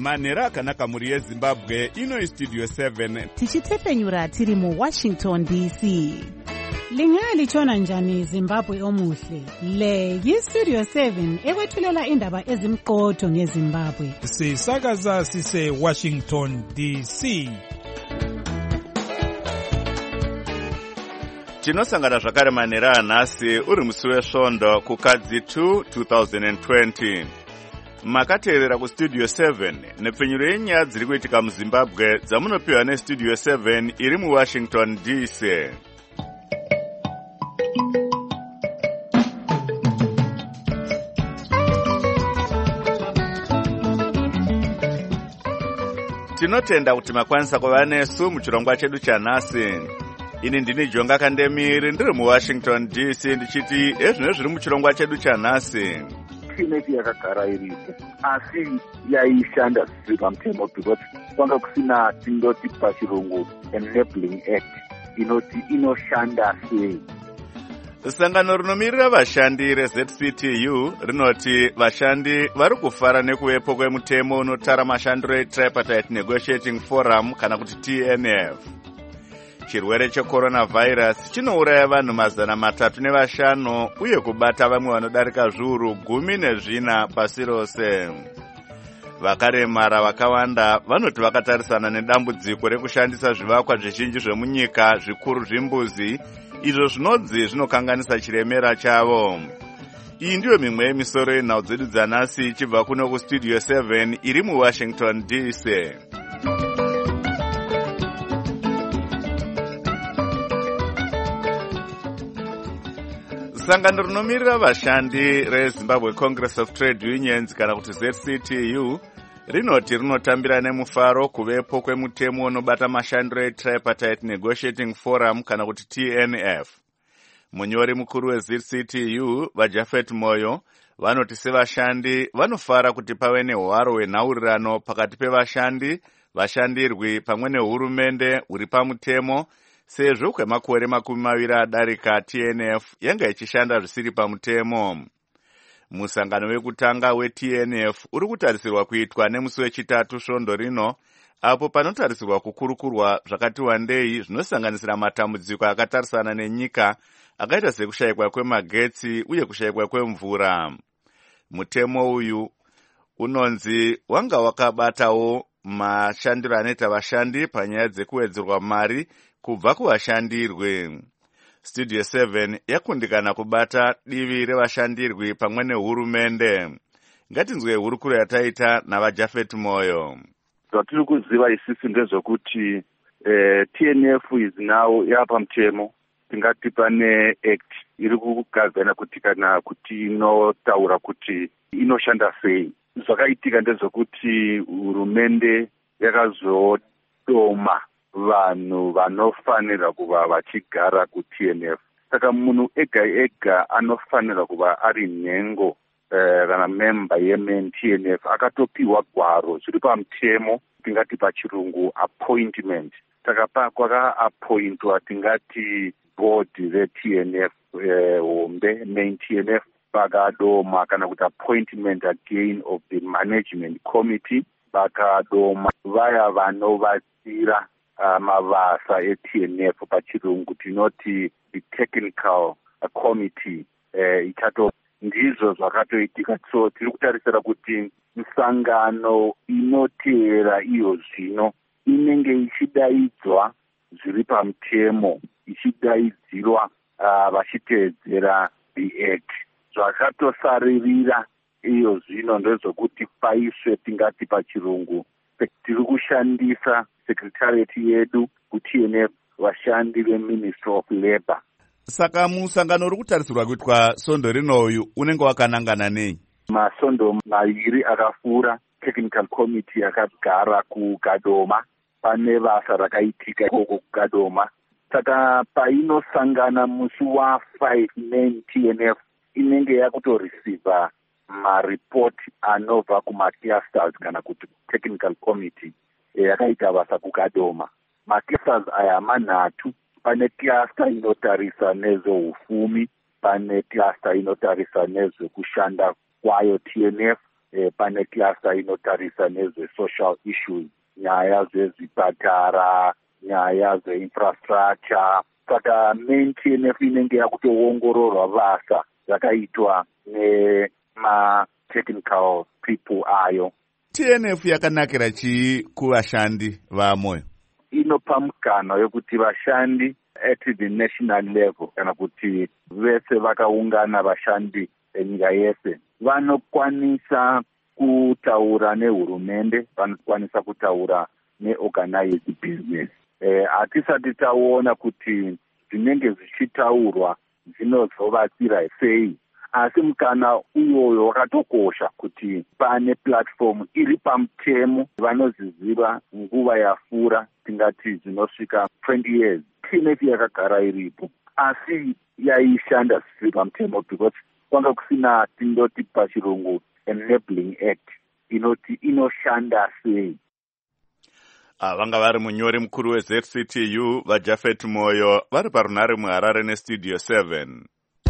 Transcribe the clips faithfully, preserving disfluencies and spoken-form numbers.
manhero akanaka mhuri yezimbabwe. Ino istudio seven tichitefenyura tiri muwashington D C. Lingalitshona njani Zimbabwe omuhle? Le yistudio seven ekwethulela indaba ezimqotho ngeZimbabwe. Sisakaza sise Washington D C. tinosangana zvakare manhero anhasi uri musi wesvondo kukadzi two twenty twenty. Makateerera kustudio seven nepfenyuro yenyaya dziri kuitika muZimbabwe dzamunopiwa nestudio seven iri muWashington D C. Tinotenda kuti makwanisa kuva nesu muchirongwa chedu chanhasi. Ini ndini Jonga Kandemiri ndiri muWashington D C ndichiti ezvino zviri muchirongwa chedu chanhasi. Ineti yakagara iripo asi yaishanda zvisiri pamutemo because kwanga kusina tindoti pachirungu enabling act inoti inoshanda sei. Sangano rinomirira vashandi reZ C T U rinoti vashandi vari kufara nekuvepo kwemutemo unotara mashandiro eTripartite Negotiating Forum kana kuti T N F. Chirwere checoronavirus chinouraya vanhu mazana matatu nevashanu uye kubata vamwe vanodarika zviuru gumi nezvina pasi rose. Vakaremara vakawanda vanoti vakatarisana nedambudziko rekushandisa zvivakwa zvizhinji zvemunyika zvikuru zvimbuzi izvo zvinodzi zvinokanganisa chiremera chavo. Iyi ndiyo mimwe yemisoro yenhau dzedu dzanhasi ichibva kuno kustudio seven iri muWashington D C. Sangano rinomirira vashandi reZimbabwe Congress of Trade Unions kana kuti Z C T U rinoti rinotambira nemufaro kuvepo kwemutemo unobata mashandiro eTripartite Negotiating Forum kana kuti T N F. Munyori mukuru weZ C T U vaJafet Moyo vanoti sevashandi vanofara kuti pave nehwaro hwenhaurirano pakati pevashandi, vashandirwi pamwe nehurumende huri pamutemo sezvo kwemakore makumi maviri adarika T N F yanga ichishanda zvisiri pamutemo. Musangano wekutanga we-T N F uri kutarisirwa kuitwa nemusi wechitatu svondo rino, apo panotarisirwa kukurukurwa zvakati wandei zvinosanganisira matambudziko akatarisana nenyika akaita sekushayikwa kwemagetsi uye kushayikwa kwemvura. Mutemo uyu unonzi wanga wakabatawo mashandiro anoita vashandi panyaya dzekuwedzerwa mari kubva kuvashandirwi. Studio seven yakundikana kubata divi revashandirwi pamwe nehurumende. Ngatinzwe hurukuro yataita navaJafet Moyo. Zvatiri kuziva isisi ndezvokuti eh, T N F is now yapamutemo, tingati pane act iri kugadzana kuti kana kuti inotaura kuti inoshanda sei. Zvakaitika ndezvokuti hurumende yakazodoma vanhu vanofanira kuva vachigara ku-T N F. Saka munhu ega ega anofanira kuva ari nhengo kana uh, member yemen-T N F akatopiwa gwaro zviri pamutemo, tingati pachirungu appointment. Saka kwaka-appointwa tingati board re-T N F hombe uh, main T N F pakadoma kana kuti appointment again of the management committee pakadoma vaya vanovatsira Uh, mavasa e-T N F pachirungu tinoti the technical uh, committee uh, ichato ndizvo zvakatoitika. So tiri kutarisira kuti misangano inoteera iyo zvino inenge ichidaidzwa zviri pamutemo, ichidaidzirwa uh, vachiteedzera the act. Zvakatosaririra iyo zvino ndezvokuti paiswe tingati pachirungu tiri kushandisa secretariat yedu ku-T N F vashandi ve-Ministry of Labour. Saka musangano uri kutarisirwa kuitwa svondo rinoyu unenge wakanangana nei? Masondo maviri akafura technical committee akagara kuGadoma, pane basa rakaitika ikoko kuGadoma. Saka painosangana musi wa-five main T N F inenge yakutoreceiva maripot anobva kuma-clusters kana kuti technical committee yakaita basa kuGadoma. Ma-clusters aya manhatu, pane cluster inotarisa nezveufumi, pane cluster inotarisa nezvekushanda kwayo T N F, eh, pane cluster inotarisa nezve-social issues, nyaya dzezvipatara, nyaya dzeinfrastructure. Saka main T N F inenge yakutoongororwa basa yakaitwa nema-technical people ayo. T N F yakanakira chii kuvashandi vaMoyo? Inopa mukana yokuti vashandi at the national level kana kuti vese vakaungana vashandi enyika yese vanokwanisa kutaura nehurumende, vanokwanisa kutaura neorganized business. Eh, hatisati taona kuti zvinenge zvichitaurwa zvinozovatsira sei, asi mukana uyoyo wakatokosha kuti pane platform iri pamutemo vanoziziva nguva yapfuura, tingati zvinosvika twenty years. T N F yakagara iripo asi yaishanda zvisiri pamutemo because kwanga kusina tindoti pachirungu enabling act inoti inoshanda sei. Vanga vari munyori mukuru weZ C T U vaJafet Moyo vari parunare muHarare nestudio seven.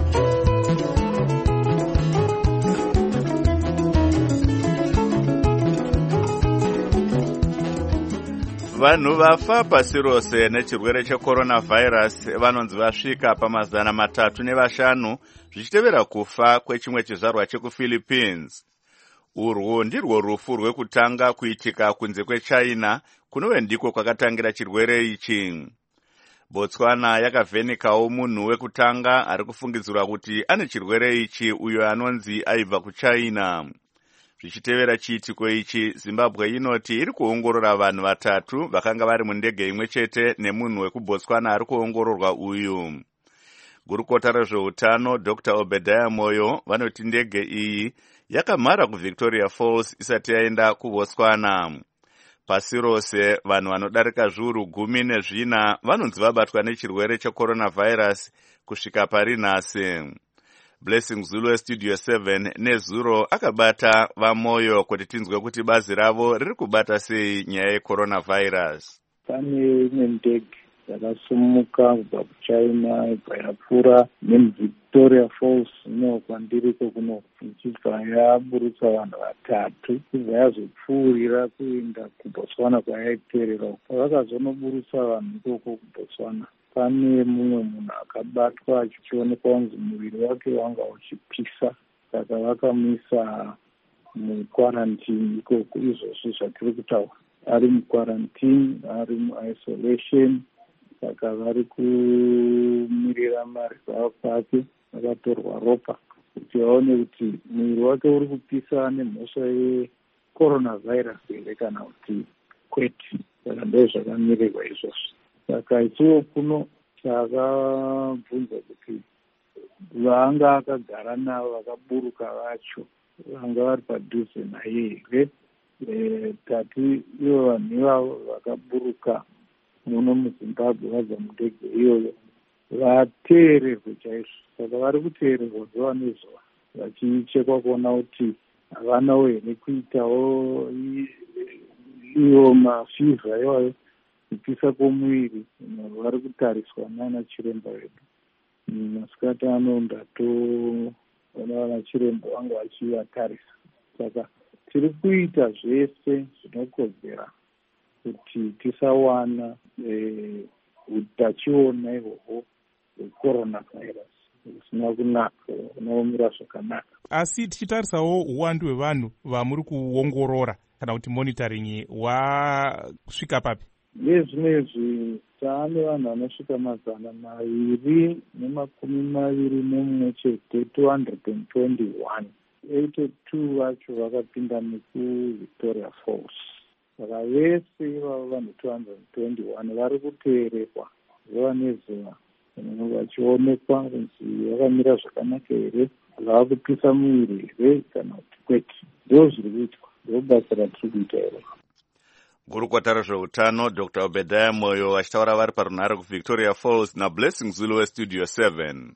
Vanhu vafa pasi rose nechirwere cheCoronavirus vanonzi vasvika pamazana matatu nevashanu zvichitevera kufa kwechimwe chizvarwa chekuPhilippines. Urwu ndirwo rufu rwekutanga kuitika kunze kweChina kunove ndiko kwakatangira chirwere ichi. Botswana yakavhenekawo munhu wekutanga ari kufungidzirwa kuti ane chirwere ichi uyo anonzi aibva kuChina. Zvichitevera chiitiko ichi, Zimbabwe inoti iri kuongorora vanhu vatatu vakanga vari mundege imwe chete nemunhu wekuBotswana ari kuongororwa uyu. Gurukota rezveutano Doctor Obadiah Moyo vanoti ndege iyi yakamhara kuVictoria Falls isati yaenda kuBotswana. Pasi rose vanhu vanodarika zviuru gumi nezvina vanonzi vabatwa nechirwere cheCoronavirus kusvika pari nhasi. Blessing Zulu westudio seven nezuro akabata vaMoyo kuti tinzwe kuti bazi ravo riri kubata sei nyaya yeCoronavirus. Pane imwe ndege yakasumuka kubva kuChina ibva yapfuura nemuVictoria Falls ino kwandiriko kuno ichibva yaburutsa vanhu vatatu ibva yazopfuurira kuenda kuBotswana kwayaiterera. Pavakazonoburutsa vanhu ikoko kuBotswana pane mumwe munhu akabatwa achionekwa kunzi muviri wake wanga uchipisa, saka vakamuisa mukwarantini ikoko. Izvozvo zvatiri kutaura, ari mukwarantini, ari muisolation, saka vari kumirira marizalts ake. Vakatorwa ropa kuti vaone kuti muviri wake uri kupisa nemhosva yeCoronavirus here kana kuti kwete. Saka ndo zvakamirirwa izvozvo. Saka ichiwo kuno takabvunza kuti vanga akagara navo vakaburuka vacho vanga vari padhuze naye here. E, tati ivo vanhu ivavo vakaburuka muno muZimbabwe vabva mundege iyoyo vateererwe chaizvo. Saka vari kuteererwa zuva nezuva vachichekwa kuona kuti havanawo here kuitawo iwo mafivha iwayo kupisa kwomuviri. Vari kutariswa nana chiremba vedu. Masikati ano ndatoona vana chiremba vanga vachivatarisa. Saka tiri kuita zvese zvinokodzera kuti tisawana utachiona ihwohwo hweCoronavirus zvisina kunaka, unomira zvakanaka. Asi tichitarisawo uwandu hwevanhu vamuri kuongorora kana kuti monitoring wasvika papi? Nezvinezvi taane vanhu vanosvika mazana maviri nemakumi maviri nemumwe chete, two hundred twenty-one. eighty-two vacho vakapinda nekuVictoria Falls. Saka vese ivavo vanhu two hundred twenty-one vari kuteererwa zuva nezuva vachionekwa kunzi vakamira zvakanaka here, zvava kupisa muviri here kana kuti kwete. Ndo zviri kuitwa, ndo basa ratiri kuita iro. Gurukota rezveutano Doctor Obadiah Moyo vachitaura vari parunhare kuVictoria Falls naBlessing Zulu westudio seven.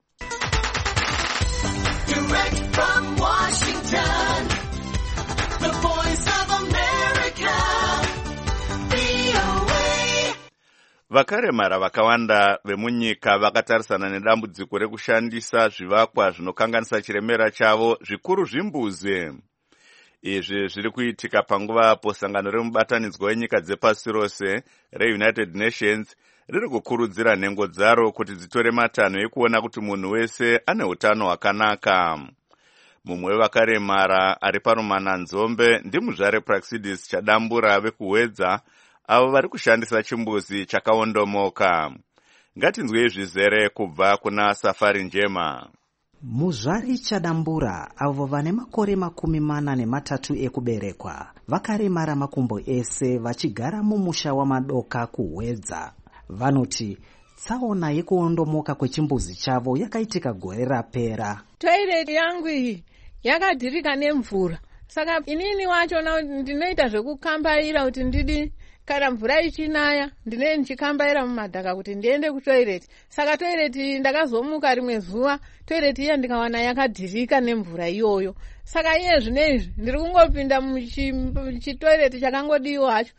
Direct from Washington, the voice of America, V O A. Vakaremara vakawanda vemunyika vakatarisana nedambudziko rekushandisa zvivakwa zvinokanganisa chiremera chavo zvikuru zvimbuzi. Izvi zviri kuitika panguva apo sangano remubatanidzwa wenyika dzepasi rose reUnited Nations riri kukurudzira nhengo dzaro kuti dzitore matanho ekuona kuti munhu wese ane utano hwakanaka. Mumwe wevakaremara ari parumananzombe ndimuzvare Praxidis Chadambura vekuhwedza avo vari kushandisa chimbuzi chakaondomoka. Ngatinzwe zvizere kubva kuna Safari Njema. Muzvari Chadambura avo vane makore makumi mana nematatu ekuberekwa vakaremara makumbo ese vachigara mumusha wamadoka kuhwedza. Vanoti tsaona yekuondomoka kwechimbuzi chavo yakaitika gore rapera. Toilet yangu iyi yakadhirika nemvura, saka inini wachona ndinoita zvekukambaira kuti ndidi kana mvura ichinaya ndine ndichikambaira mumadhaka kuti ndiende kutoilet. Saka toilet ndakazomuka rimwe zuva toilet iya ndikawana yakadhirika nemvura iyoyo. Saka iye zvinezvi ndiri kungopinda muchitoilet chakangodiwa hacho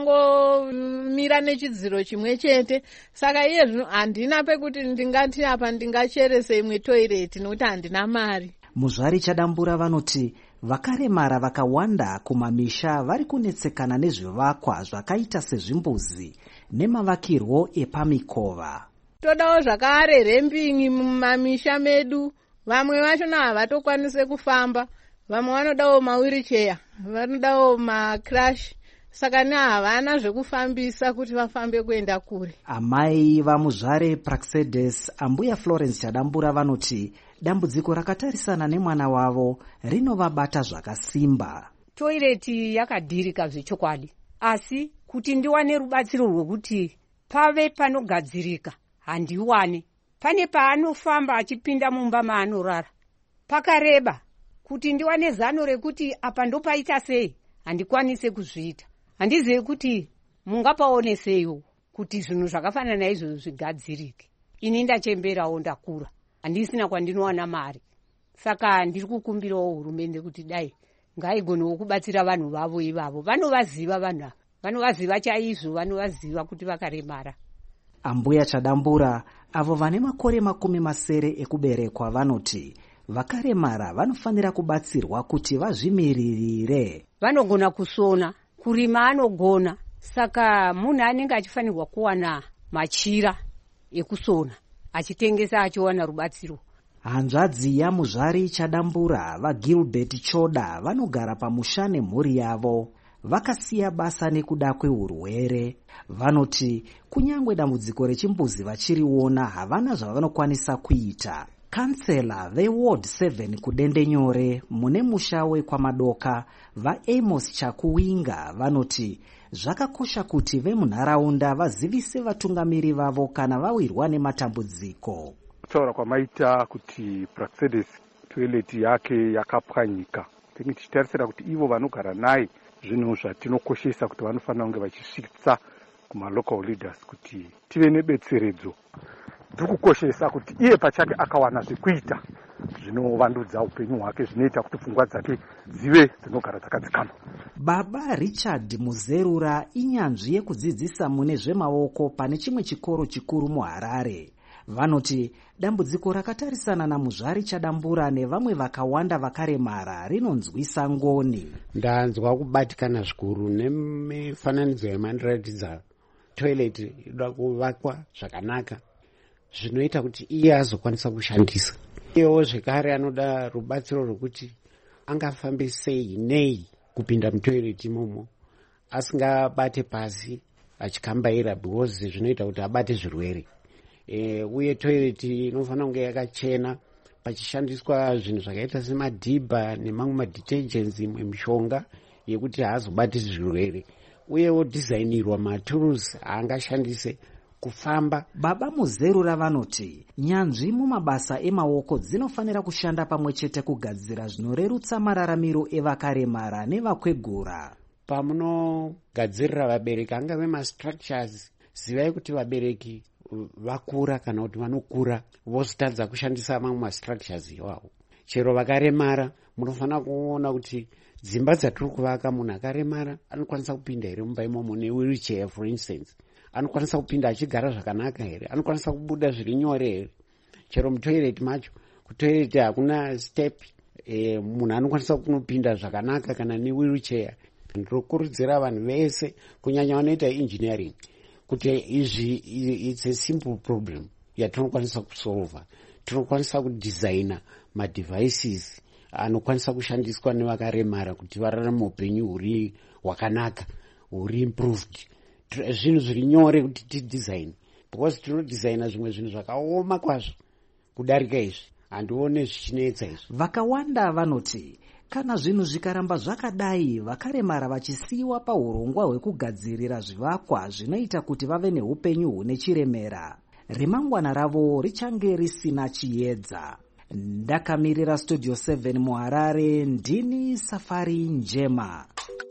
chakangomira nechidziro chimwe chete. Saka iye zvino handina pekuti ndingati apa ndingacherese imwe toilet nokuti handina mari. Muzvari Chadambura vanoti vakaremara vakawanda kumamisha vari kunetsekana nezvivakwa zvakaita sezvimbuzi nemavakirwo epamikova. Todawo zvakare rembingi mumamisha medu. Vamwe vachona havatokwanise kufamba, vamwe vanodawo mawiricheya, vanodawo macrash. Saka ne havana zvekufambisa kuti vafambe kuenda kure. Amai vamuzvare Praxedes ambuya Florence Chadambura vanoti dambudziko rakatarisana nemwana wavo rinovabata zvakasimba. Toileti yakadhirika zvechokwadi, asi kuti ndiwane rubatsiro rwekuti pave panogadzirika handiwane. Pane paanofamba achipinda mumba maanorara pakareba, kuti ndiwane zano rekuti apa ndopaita sei handikwanise kuzviita. Handizivi kuti mungapaoneseyo kuti zvinhu zvakafanana naizvo zvigadzirike. Ini ndachemberawo ndakura, handisina kwandinowana mari. Saka ndiri kukumbirawo hurumende kuti dai ngaigonewo kubatsira vanhu vavo ivavo. Vanovaziva vanhu ava, vanovaziva chaizvo, vanovaziva kuti vakaremara. Ambuya Chadambura avo vane makore makumi masere ekuberekwa vanoti vakaremara vanofanira kubatsirwa kuti vazvimiririre. Vanogona kusona, kurima anogona, saka munhu anenge achifanirwa kuwana machira ekusona achitengesa achiwana rubatsiro. Hanzvadzi yamuzvari Chadambura vaGilbert Choda vanogara pamusha nemhuri yavo vakasiya basa nekuda kweurwere. Vanoti kunyangwe dambudziko rechimbuzi vachiriona havana zvavanokwanisa kuita. Kansela veWard seven kudendenyore mune musha wekwamadoka vaAmos Chakuwinga vanoti zvakakosha kuti vemunharaunda vazivise vatungamiri vavo kana vawirwa nematambudziko. Kutaura kwamaita kuti Praxedes toilet yake yakapwanyika, tichitarisira kuti ivo vanogara naye zvinhu zvatinokoshesa kuti vanofanira kunge vachisvitsa kuma local leaders kuti tive nebetseredzo. Ndikukoshesa kuti iye pachake akawana zvekuita zvinovandudza upenyu hwake, zvinoita kuti pfungwa dzake dzive dzinogara dzakadzikama. Baba Richard Muzerura inyanzvi yekudzidzisa mune zvemaoko pane chimwe chikoro chikuru muHarare. Vanoti dambudziko rakatarisana namuzvari Chadambura nevamwe vakawanda vakaremara rinonzwisa ngoni. Ndanzwa kubatikana zvikuru nemifananidzo yamandiratidza toilet inoda kuvakwa zvakanaka zvinoita kuti iye azokwanisa kushandisa. Iyewo zvekare anoda rubatsiro rwekuti angafambisei nei kupinda mutoilet imomo asingabate pasi achikambaira, because zvinoita kuti abate zvirwere. E, uye toilet inofanira kunge yakachena pachishandiswa zvinhu zvakaita semadhibha nemamwe madetergents, imwe mishonga yekuti haazobati zvirwere. Uyewo designirwa matools aangashandise kufamba. Baba Muzerura vanoti nyanzvi mumabasa emaoko dzinofanira kushanda pamwe chete kugadzira zvinorerutsa mararamiro evakaremara nevakwegura. Pamunogadzirira vabereki angave mastructures, zivai kuti vabereki vakura kana kuti vanokura vozotadza kushandisa mamwe mastructures iwawo. Chero vakaremara munofanira kuona kuti dzimba dzatiri kuvaka munhu akaremara anokwanisa kupinda here mumba imomo newheelchair for instance, anokwanisa kupinda achigara zvakanaka here, anokwanisa kubuda zviri nyore here. Chero mutoilet macho, kutoilet hakuna step, e, munhu anokwanisa kunopinda zvakanaka kana newheelchair. Ndinokurudzira vanhu vese kunyanya vanoita engineering kuti izvi it's a simple problem yatinokwanisa kusolva. Tinokwanisa kudesigna madevices anokwanisa kushandiswa nevakaremara kuti vararame upenyu huri hwakanaka, huri improved. Zvinhu zviri nyore kuti tidesign, because tinodesigna zvimwe zvinhu zvakaoma kwazvo kudarika izvi. Handione zvichinetsa izvi. Vakawanda vanoti kana zvinhu zvikaramba zvakadai, vakaremara vachisiyiwa paurongwa hwekugadzirira zvivakwa zvinoita kuti vave neupenyu hune chiremera, remangwana ravo richange risina chiedza. Ndakamirira Studio seven muHarare, ndini Safari Njema.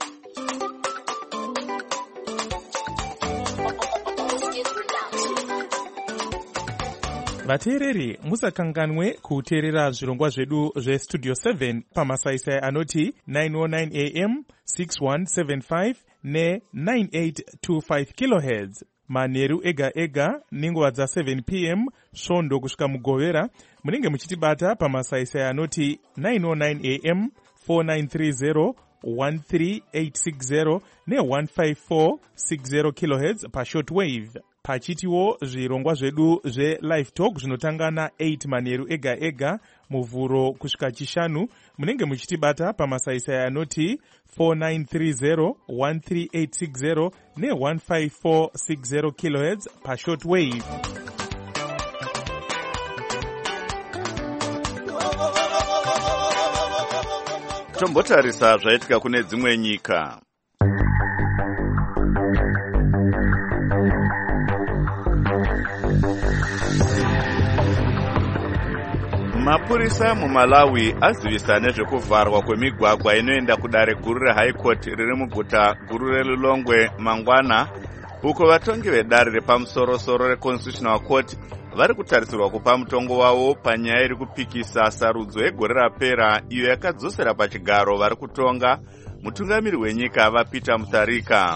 Vateereri, musakanganwe kuteerera zvirongwa zvedu zveStudio seven pamasaisai anoti nine oh nine a m, six one seven five ne nine eight two five kilohertz. Manheru ega ega nenguva dza seven p m svondo kusvika mugovera munenge muchitibata pamasaisai anoti nine oh nine a m, four nine three zero, one three eight six zero ne one five four six zero kilohertz pashortwave. Pachitiwo zvirongwa zvedu zve-live talk zvinotanga na eight manheru ega ega muvhuro kusvika chishanu munenge muchitibata pamasaisai anoti four nine three zero, one three eight six zero ne one five four six zero kilohertz pashortwave. Tombotarisa zvaitika kune dzimwe nyika. Mapurisa muMalawi azivisa nezvekuvharwa kwemigwagwa inoenda kudare guru reHigh Court riri muguta guru reLilongwe mangwana, uko vatongi vedare repamusoro-soro reConstitutional Court vari kutarisirwa kupa mutongo wavo panyaya iri kupikisa sarudzo yegore rapera iyo yakadzosera pachigaro vari kutonga mutungamiri wenyika vaPeter Mutharika.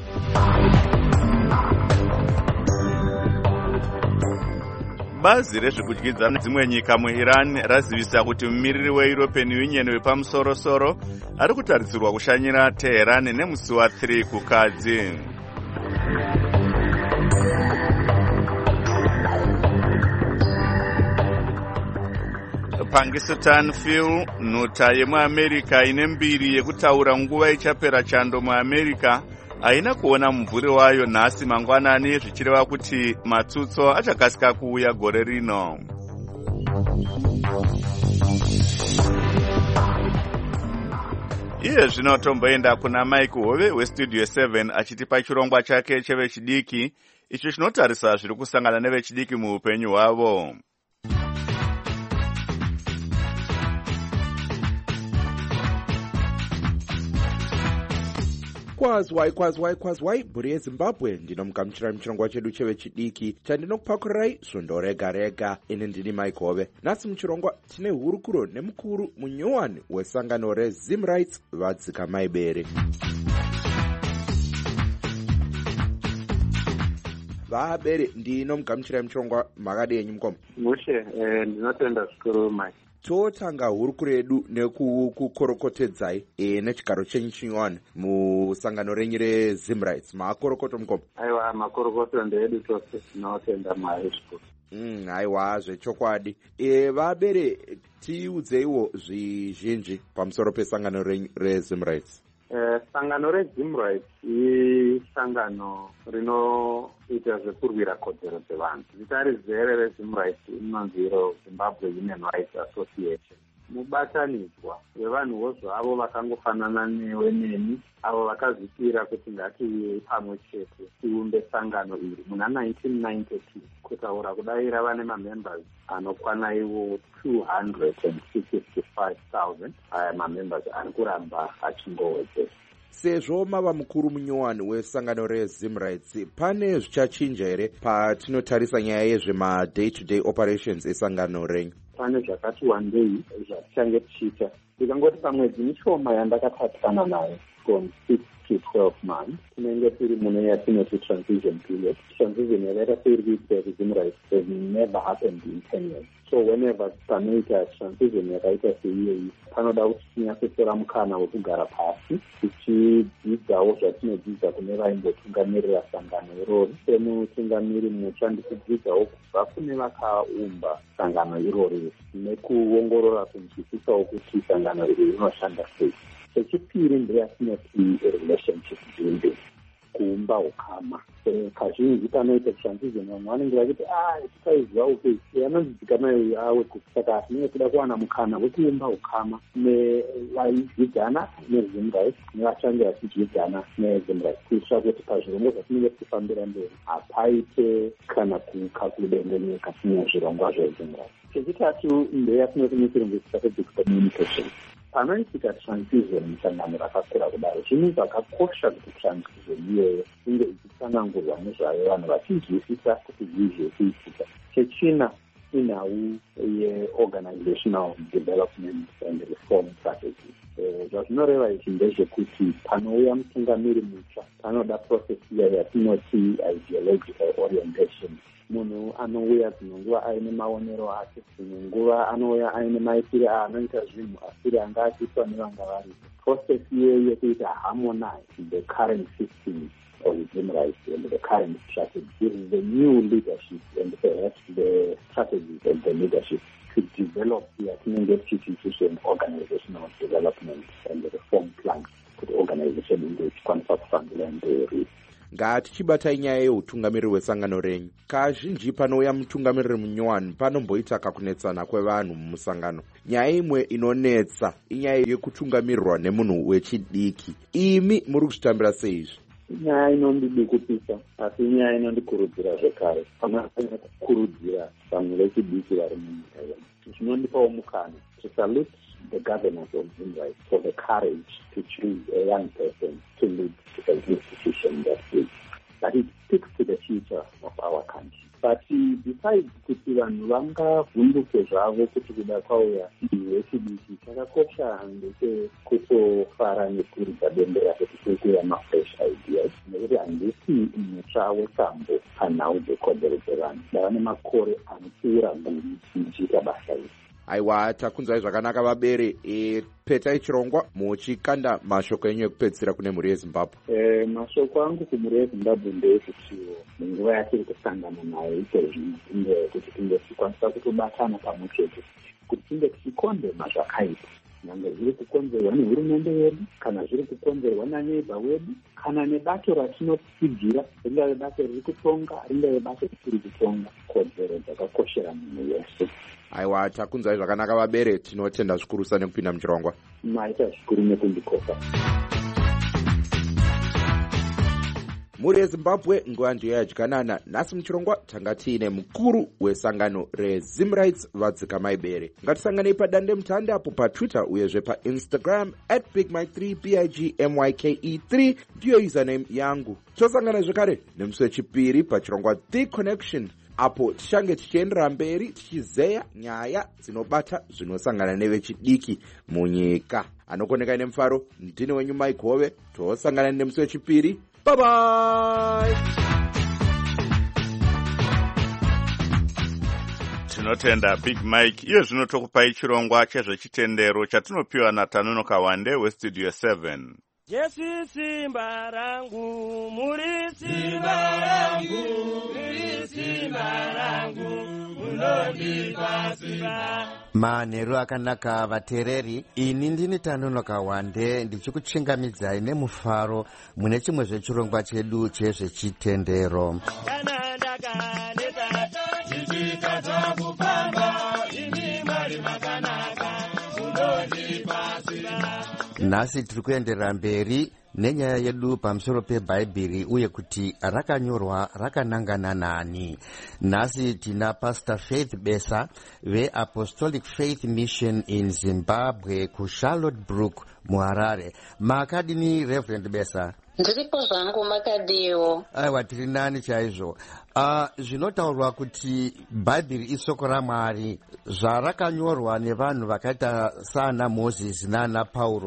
Bazi rezvekudyidzana dzimwe nyika muIran razivisa kuti mumiriri weEuropean Union wepamusoro-soro ari kutarisirwa kushanyira Tehran nemusi wa three kukadzi. Pakistan Phil, nhuta yemuAmerica ine mbiri yekutaura nguva ichapera chando muAmerica, haina kuona mumvuri wayo nhasi mangwanani, zvichireva kuti matsutso achakasika kuuya gore rino. Iye zvino tomboenda kuna Mike Hove weStudio seven achitipa chirongwa chake chevechidiki, icho chinotarisa zviri kusangana nevechidiki muupenyu hwavo. Kwazwai kwazwai kwazwai mhuri yeZimbabwe, ndinomugamuchirai muchirongwa chedu chevechidiki chandinokupakurai svondo rega rega. Ini ndini Mike Hove. Nhasi muchirongwa tine hurukuro nemukuru munyowani wesangano reZimrights vadzika maibere. Vabere, ndinomugamuchirai muchirongwa makadenyu mukoma. Mushe, eh, ndinotenda zvikuru Mike. Totanga hurukuro yedu nekukorokotedzai e, nechigaro chenyu chinyowani musangano renyu reZimrights. Makorokoto mukoma. Aiwa, makorokoto ndeedu tose, tinotenda Mwari zvikuru. Mm, aiwa, zvechokwadi. E, vabere, tiudzeiwo zvizhinji pamusoro pesangano renyu reZimrights. Eh, sangano reZimrights isangano rinoita zvekurwira kodzero dzevanhu. Zita rizere reZimrights inonzi iro Zimbabwe Human Rights Association. Mubatanidzwa wevanhuwo zvavo vakangofanana newe neni, avo vakazvipira kuti ngatiuye pamwe chete tiumbe sangano iri muna nineteen ninety-two, kutaura kudai rava nemamembers anokwana ivo two hundred sixty-five thousand. Aya mamembers ari kuramba achingowedzera. Sezvo mava mukuru munyowani wesangano reZimrights, pane zvichachinja here patinotarisa nyaya yezvema day to day operations esangano renyu? Pane zvakati wandei zvatichange tichiita. Ndikangoti pamwedzi mishoma yandakatarisana nayo from six to twelve months tinenge tiri mune yatinoti transition period. Transition yakaita seiri kuitira resume rights has never happened in ten years. So whenever panoita transition yakaita seiyoyi panoda kuti tinyatsotora mukana wekugara pasi tichidzidzawo zvatinodzidza kune vaimbotungamirira sangano irori. Semutungamiri mutsva ndikudzidzawo kubva kune vakaumba sangano irori nekuongorora kunzwisisawo kuti sangano iri rinoshanda sei. Chechipiri ndeyatinoti relationship building, kuumba ukama. Kazhinji panoita transition vamwe vanenge vachiti ah tikaiziva upe anondidzikana yawe saka tinenge toda kuwana mukana wekuumba ukama nevaidzidzana neresume rights nevashandi vachidzidzana neresume rights kuitira kuti pazvirongwa zvatinenge tichifambira mberi hapaite kana kukakudengenyeka nezvirongwa zveresume rights. Chechitatu ndeyatinoti muchirungu strategic communication. Panoitika transition musangano rakakura kudaro zvinhu zvakakosha kuti transition iyoyo inge ichitsanangurwa nezvayo vanhu vachinzwisisa kuti zvii zviri kuitika. Chechina inhau yeorganizational development and reform strategy. Zvazvinoreva izvi ndezvekuti panouya mutungamiri mutsva panoda process iya yatinoti ideological orientation. Munhu anouya dzimwe nguva aine maonero ake, dzimwe nguva anouya aine maitire aanoita zvinhu asiri anga achiitwa nevanga vari. Process iyoyi yekuita harmonize the current system of human rights and the current strategy. This is the new leadership and perhaps the strategy of the leadership to develop the institution, organizational development and the reform plans for the organization in which contact family and the ngatichibatai nyaya yeutungamiriri hwesangano renyu. Kazhinji panouya mutungamiriri munyowani panomboita kakunetsana kwevanhu mumusangano. Nyaya imwe inonetsa inyaya yekutungamirirwa nemunhu wechidiki. Imi muri kuzvitambira seizvi? Nyaya inondidikutisa asi nyaya inondikurudzira zvekare. Panofanira kukurudzira vanhu vechidiki vari munyika yedu. Zvinondipawo mukana to salute the governors of human rights for the courage to choose a young person to lead an institution that big. But it speaks to the future of our country. But besides kuti vanhu vangavhunduke zvavo kuti kuda kwauya wechidiki, chakakosha ndechekutofara nekuridza bembera kuti kuri kuuya mafresh ideas, nekuti handisi mutsva wetambo panhau dzekodzero dzevanhu. Ndava nemakore anopfuura gumi ndichiita basa iri. Aiwa, takunzwai zvakanaka vabere. E, petai chirongwa muchikanda mashoko enyu ekupedzisira kune mhuri yeZimbabwe. E, mashoko angu kumhuri yeZimbabwe ndeyekuti munguva yatiri kusangana nayo ikezvino kuti tinge tichikwanisa kutobatana pamwe chete kuti tinge tichikondema zvakaipa, nyange zviri kukonzerwa nehurumende yedu kana zviri kukonzerwa naneighbor wedu kana nebato ratinotsigira, ringave bato riri kutonga, ringave bato risiri kutonga. Kodzero dzakakoshera munhu wese. Aiwa, takunzwai zvakanaka vabere, tinotenda zvikurusa nekupinda muchirongwa. Maita zvikuru nekundikoka. Mhuri yeZimbabwe nguva ndiyo yadyanana. Nhasi muchirongwa tanga tiine mukuru wesangano reZim Rights Vadzikamai Bere. Ngatisanganei padande mutande apo paTwitter uyezve paInstagram at big mike three b i g m y k e three ndiyo username yangu. Tosangana zvekare nemusi wechipiri pachirongwa The Connection, apo tichange tichiendera mberi tichizeya nyaya dzinobata zvinosangana nevechidiki munyika. Anokoneka nemufaro ndini wenyu Mike Hove. Tosangana nemusi wechipiri. Bye bye. Tinotenda Big Mike. Iyo zvino tokupai chirongwa chezvechitendero chatinopiwa naTanonoka Wande weStudio seven. Yesu simba rangu, muri simba rangu, muri simba rangu, munondipa simba. Manheru akanaka vateereri, ini ndini Tanonoka Wande ndichikuchingamidzai nemufaro mune chimwe zvechirongwa chedu chezvechitendero. Kana ndakaneta tichikata kupamba, ini mari makanaka, munondipa simba. Nhasi tiri kuenderera mberi nenyaya yedu pamusoro pebhaibheri uye kuti rakanyorwa rakanangana nani. Nhasi tina Pastor Faith Besa veApostolic Faith Mission in Zimbabwe kuCharlotte Brook muHarare. Makadini Reverend Besa? Ndiripo zvangu makadiwo. Aiwa, tiri nani chaizvo. Uh, zvinotaurwa kuti bhaibheri isoko raMwari, zvarakanyorwa nevanhu vakaita saana Moses naana Pauro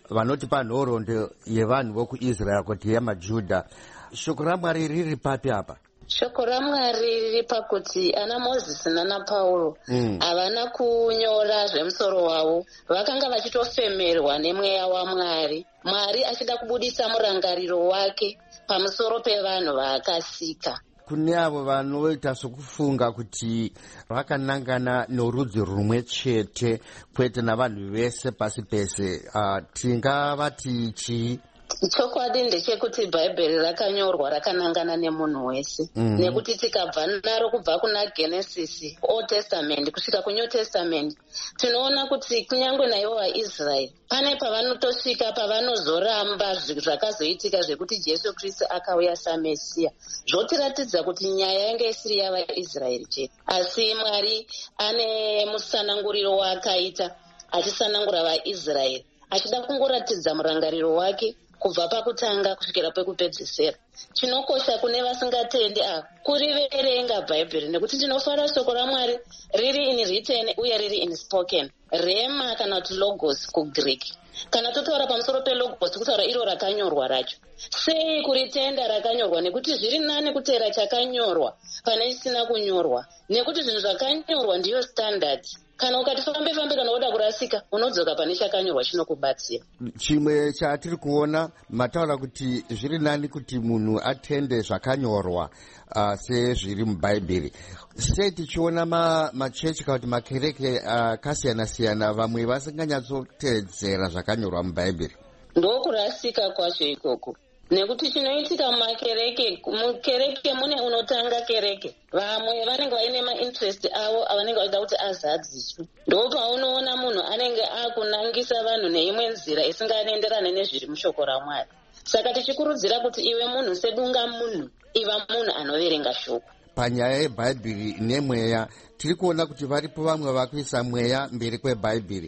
vanoti panhoroondo yevanhu vokuisrael kuti yamajudha. Shoko raMwari riri papi apa? Shoko raMwari riri pakuti ana Mozisi nana Pauro mm. havana kunyora zvemusoro wavo, vakanga vachitofemerwa nemweya waMwari, Mwari achida kubudisa murangariro wake pamusoro pevanhu vaakasika. Kune avo vanoita sokufunga kuti vakanangana norudzi rumwe chete kwete navanhu vese pasi pese, uh, tingavati chii? Chokwadi ndechekuti bhaibheri rakanyorwa rakanangana nemunhu wese mm. nekuti tikabva naro kubva kuna Genesis, Old Testament kusvika kuNew Testament, tinoona kuti kunyange naivo vaIsraeri pane pavanotosvika pavanozoramba zvakazoitika zvekuti Jesu Kristu akauya saMesiya, zvotiratidza kuti nyaya yange isiri yavaIsraeri chete, asi Mwari ane musananguriro waakaita achisanangura vaIsraeri, achida kungoratidza murangariro wake kubva pakutanga kusvikira pekupedzisira. Chinokosha kune vasingatendi a kuriverenga bhaibheri, nekuti tinofara shoko raMwari riri in written uye riri in spoken, rema kana kuti logos kuGreek. Kana totaura pamusoro pelogos kutaura iro rakanyorwa racho, sei kuritenda rakanyorwa? Nekuti zviri nani kuteera chakanyorwa pane chisina kunyorwa, nekuti zvinhu zvakanyorwa ndiyo standard. Kana ukati fambe fambe kana uda kurasika unodzoka pane chakanyorwa chinokubatsira. Chimwe chatiri kuona mataura kuti zviri nani kuti munhu atende zvakanyorwa uh, sezviri mubhaibheri. Sei tichiona machechi kana kuti makereke akasiyana uh, siyana vamwe vasinganyatsotedzera zvakanyorwa mubhaibheri? Ndokurasika kwacho ikoko. Nekuti chinoitika mumakereke, mukereke mune unotanga kereke, vamwe vanenge vaine mainterest avo avanenge vachida kuti azadziswe. Ndo paunoona munhu anenge akunangisa vanhu neimwe nzira isinganoenderane nezviri mushoko raMwari. Saka tichikurudzira kuti iwe munhu sedunga munhu, iva munhu anoverenga shoko. Panyaya yebhaibheri nemweya tiri kuona kuti varipo vamwe vakuisa mweya mberi kwebhaibheri.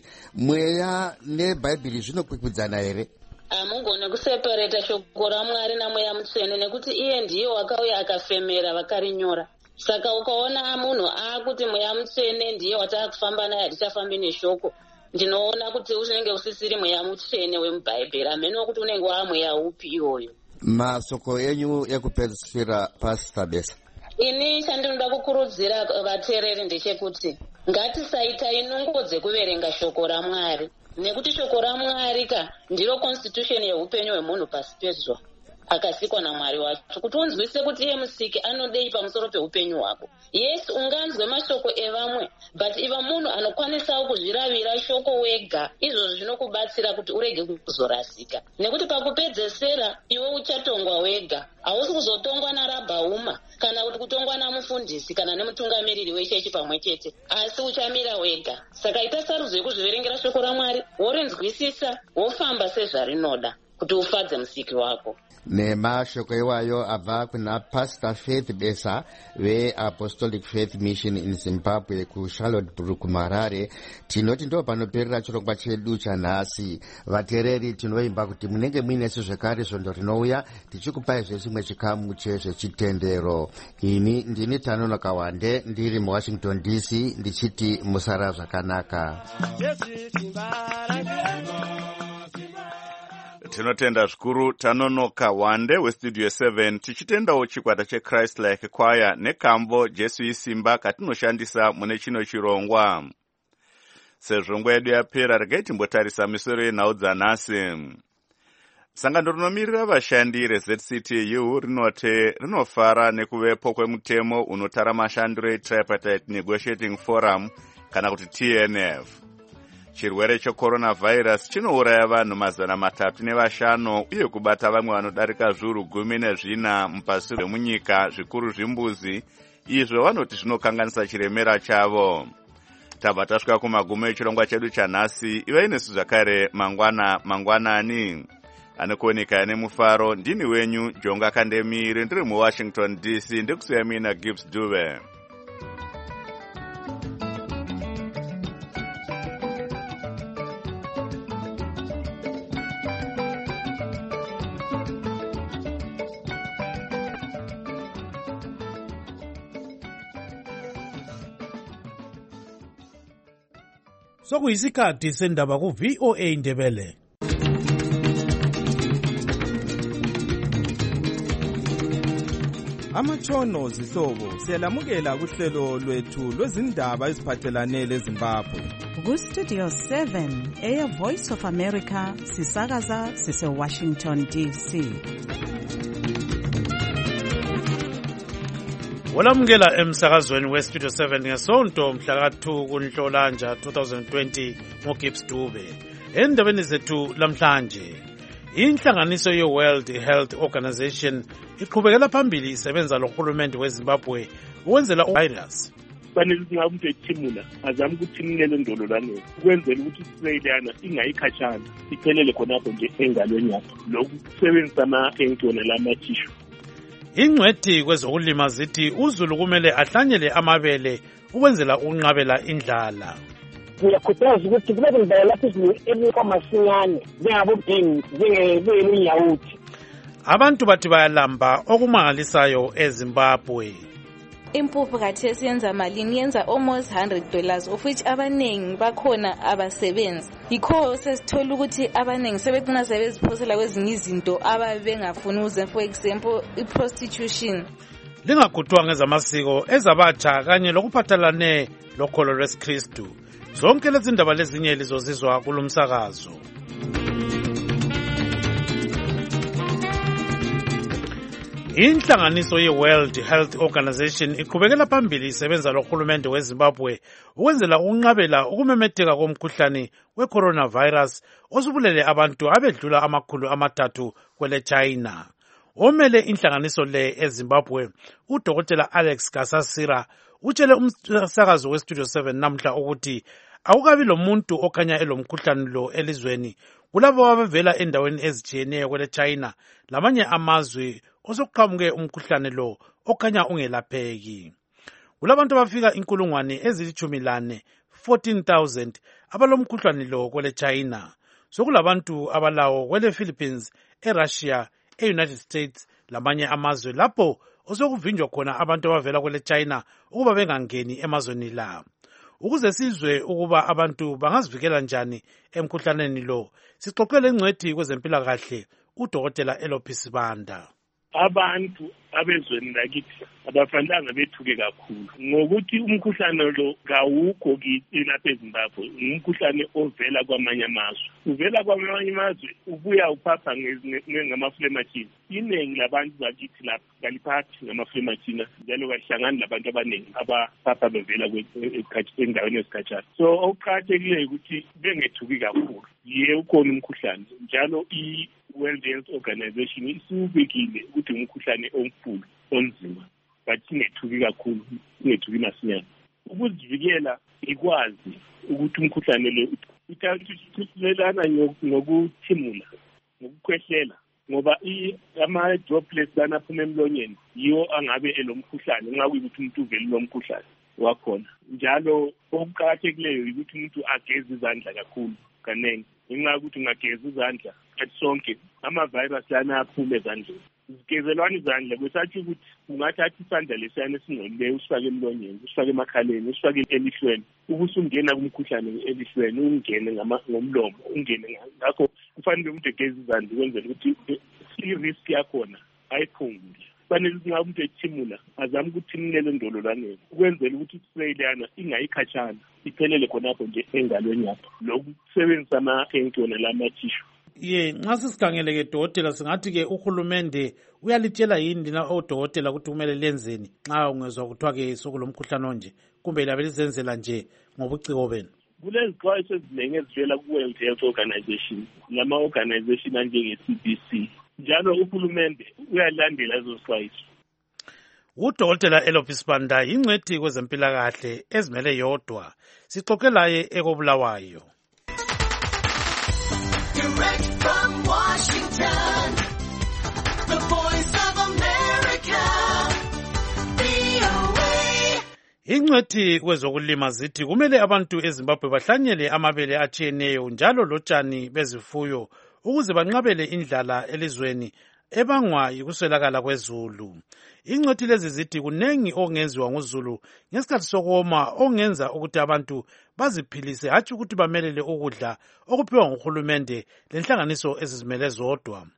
Mweya nebhaibheri zvinokwikwidzana here? Hamugone kuseparata shoko raMwari namweya mutsvene, nekuti iye ndiye wakauya akafemera vakarinyora. Saka ukaona munhu akuti mweya mutsvene ndiye wataakufamba naye, hatichafambi neshoko, ndinoona kuti unenge usisiri mweya mutsvene wemubhaibheri, amene wokuti unenge waamweya upi iwoyo. Masoko enyu ekupedzisira, Pastor Besa. Ini chandinoda kukurudzira vateereri ndechekuti ngatisaita inungo dzekuverenga shoko raMwari, nekuti shoko raMwari ka ndiro constitution yeupenyu hwemunhu pasi pezuva, akasikwa naMwari wacho, kuti unzwise kuti iye musiki anodei pamusoro peupenyu hwako. Yes, unganzwe mashoko evamwe, but iva munhu anokwanisawo kuzviravira shoko wega, izvozvo zvinokubatsira kuti urege kuzorasika, nekuti pakupedzesera iwe uchatongwa wega, hausi kuzotongwa naRabhauma kana kuti kutongwa namufundisi kana nemutungamiriri wechechi pamwe chete, asi uchamira wega. Saka ita sarudzo yekuzviverengera shoko raMwari, worinzwisisa, wofamba sezvarinoda kuti ufadze musiki wako. Nemashoko iwayo abva kuna Pastor Faith Besa veApostolic Faith Mission in Zimbabwe kuCharlottesville kuMarare. Tinoti ndo panoperera chirongwa chedu chanhasi. Vateereri tinoimba kuti munenge muine zvekare svondo rinouya tichikupai zvechimwe chikamu chezvechitendero. Ini ndini Tanonoka Wande ndiri muWashington D C ndichiti musara zvakanaka. Tinotenda zvikuru Tanonoka Wande westudio seven, tichitendawo chikwata cheChrist Like Choir nekambo Jesu isimba katinoshandisa mune chino chirongwa. Sezvo nguva yedu yapera, regai timbotarisa misoro yenhau dzanhasi. Sangano rinomirira vashandi reZ C T U rinoti rinofara nekuvepo kwemutemo unotara mashandiro eTripartite Negotiating Forum kana kuti T N F. Chirwere checoronavirus chinouraya vanhu mazana matatu nevashanu uye kubata vamwe vanodarika zviuru gumi nezvina mupasi remunyika, zvikuru zvimbuzi, izvo vanoti zvinokanganisa chiremera chavo. Tabva tasvika kumagumo echirongwa chedu chanhasi. Ivai nesu zvakare mangwana mangwanani. Anokuoneka nemufaro, ndini wenyu Jonga Kandemiri, ndiri muWashington D C, ndikusiya mina Gibbs Dube. Sokuyisikhathi sendaba ku V O A Ndebele. amatshono zihlobo siyalamukela kuhlelo lwethu lwezindaba eziphathelane leZimbabwe. Ku-Studio seven eya Voice of America sisakaza sise-Washington D C. Olamukela emsakazweni we-Studio seven ngesonto mhla ka two kuNhlolanja twenty twenty ngoGibbs Dube. Endabeni zethu lamhlanje, inhlanganiso ye-World Health Organization iqhubekela phambili isebenza lohulumende weZimbabwe ukwenzela uvirus. Fanele ukuthi ngabe umuntu ethimula azame ukuthimulele ndololwane ukwenzela ukuthi isirayilana ingayikhatshana iphelele khonapho nje engalweni yapho lokhu kusebenzisa ama-enkona lamathishu. Ingcwethi kwezokulima zithi uZulu kumele ahlanyele amabele ukwenzela ukunqabela indlala. Ngiyakhuthaza ukuthi kube kundawo lapho izulu elikwa masinyane njengabodingi njengeyawuthi. Abantu bathi bayalamba okumangalisayo eZimbabwe. Impuphu khathesi yenza malini, yenza almost one hundred dollars of which abanengi bakhona abasebenzi. Yikho sesithola ukuthi abanengi sebecina sebeziphosela kwezinye izinto ababengafuni ukuze, for example i-prostitution. Lingagudwa ngezamasiko ezabatsha kanye lokuphathelane lokholo lwesikristu. Zonke lezi ndaba lezinye lizozizwa kulomsakazo. Inhlanganiso ye-World Health Organization iqhubekela phambili isebenza lohulumende weZimbabwe ukwenzela ukunqabela ukumemetheka komkhuhlane we-coronavirus osubulele abantu abedlula amakhulu amathathu kwele China. Omele inhlanganiso le eZimbabwe, uDokotela Alex Gasasira, utshele umsakazo we-Studio seven namhla ukuthi awukabi lo muntu okhanya elomkhuhlane lo elizweni kulabo abavela endaweni ezitshiyeneyo kwele China lamanye amazwe osokuqhamuke umkhuhlane lo okhanya ungelapheki. Kulabantu abafika inkulungwane ezilithumi lane fourteen thousand abalomkhuhlane lo kwele China. Sokulabantu abalawo kwele Philippines, eRussia, e-United States lamanye amazwe lapho osokuvinjwa khona abantu abavela kwele China ukuba bengangeni emazweni la. Ukuze sizwe ukuba abantu bangazivikela njani emkhuhlaneni lo, sixoxele ingcwethi kwezempilakahle uDokotela Elophis Banda. Abantu abezweni lakithi abafanelanga bethuke kakhulu ngokuthi umkhuhlane lo kawukho kithi lapha eZimbabwe, umkhuhlane ovela kwamanye amazwe. Uvela kwamanye amazwe ubuya uphapha ngamaflemachina. Iningi labantu bakithi lapha kaliphathi ngamaflemachina njalo kahlangani labantu abaningi abaphapha bevela endaweni ezikhatshana. So okuqakathekileyo ukuthi bengethuki kakhulu. Ye ukhona umkhuhlane njalo i World Health Organization isubekile ukuthi umkhuhlane omkhulu onzima, but singethuki kakhulu, singethuki masinyane. Ukuzivikela ikwazi ukuthi umkhuhlane lo uthathelana ngokuthimula, ngokukhwehlela, ngoba ama droplets anaphuma emlonyeni yiwo angabe elomkhuhlane nxa kuyikuthi umuntu uvele lomkhuhlane wakhona. Njalo okuqakathekileyo ukuthi umuntu ageze izandla kakhulu kanengi. Ngenxa yokuthi ungageza izandla at sonke ama-virus lana aphume ezandleni. Zigezelwana izandla kwesathi ukuthi ungathatha isandla lesiyana esingcolileyo usifake emlonyeni, usifake emakhaleni, usifake elihlweni, ubusungena kumkhuhlane elihlweni, ungene ngomlomo, ungene ngakho kufanele umuntu egeze izandla ukwenzela ukuthi i-risk yakhona ayiphungule. Kufanele ukuthi ngabe umuntu ethimula azame ukuthimulele ndololwaneni ukwenzela ukuthi isirayilana ingayikhatshana iphelele khonapho nje engalweni yapho. Lokhu kusebenzisa ama-enkona lamathishu. Ye, nxa sisikhangele-ke dokotela singathi-ke uhulumende uyalitshela yini lina odokotela ukuthi kumele lenzeni nxa ungezwa kuthiwa-ke sokulomkhuhlane onje, kumbe labe lizenzela nje ngobuciko benu? Kulezixwayiso eziningi ezivela ku-World Health Organization lama-organization anjenge-C D C. Njalo uhulumende uyalandela lezo zixwayiso. UDokotela Elophis Banda ingcwethi kwezempilakahle ezimele yodwa. Sixoxe laye ekobulawayo. Direct from Washington, the Voice of America, V O A. Ingcwethi kwezokulima zithi kumele abantu eZimbabwe bahlanyele amabele atshiyeneyo njalo lotshani bezifuyo ukuze banqabele indlala elizweni ebangwa yikuswelakala kwezulu. Ingcwethi lezi zithi kunengi okungenziwa nguZulu ngesikhathi sokoma ongenza ukuthi abantu baziphilise, hatshi ukuthi bamelele ukudla okuphiwa nguhulumende lenhlanganiso ezizimele zodwa.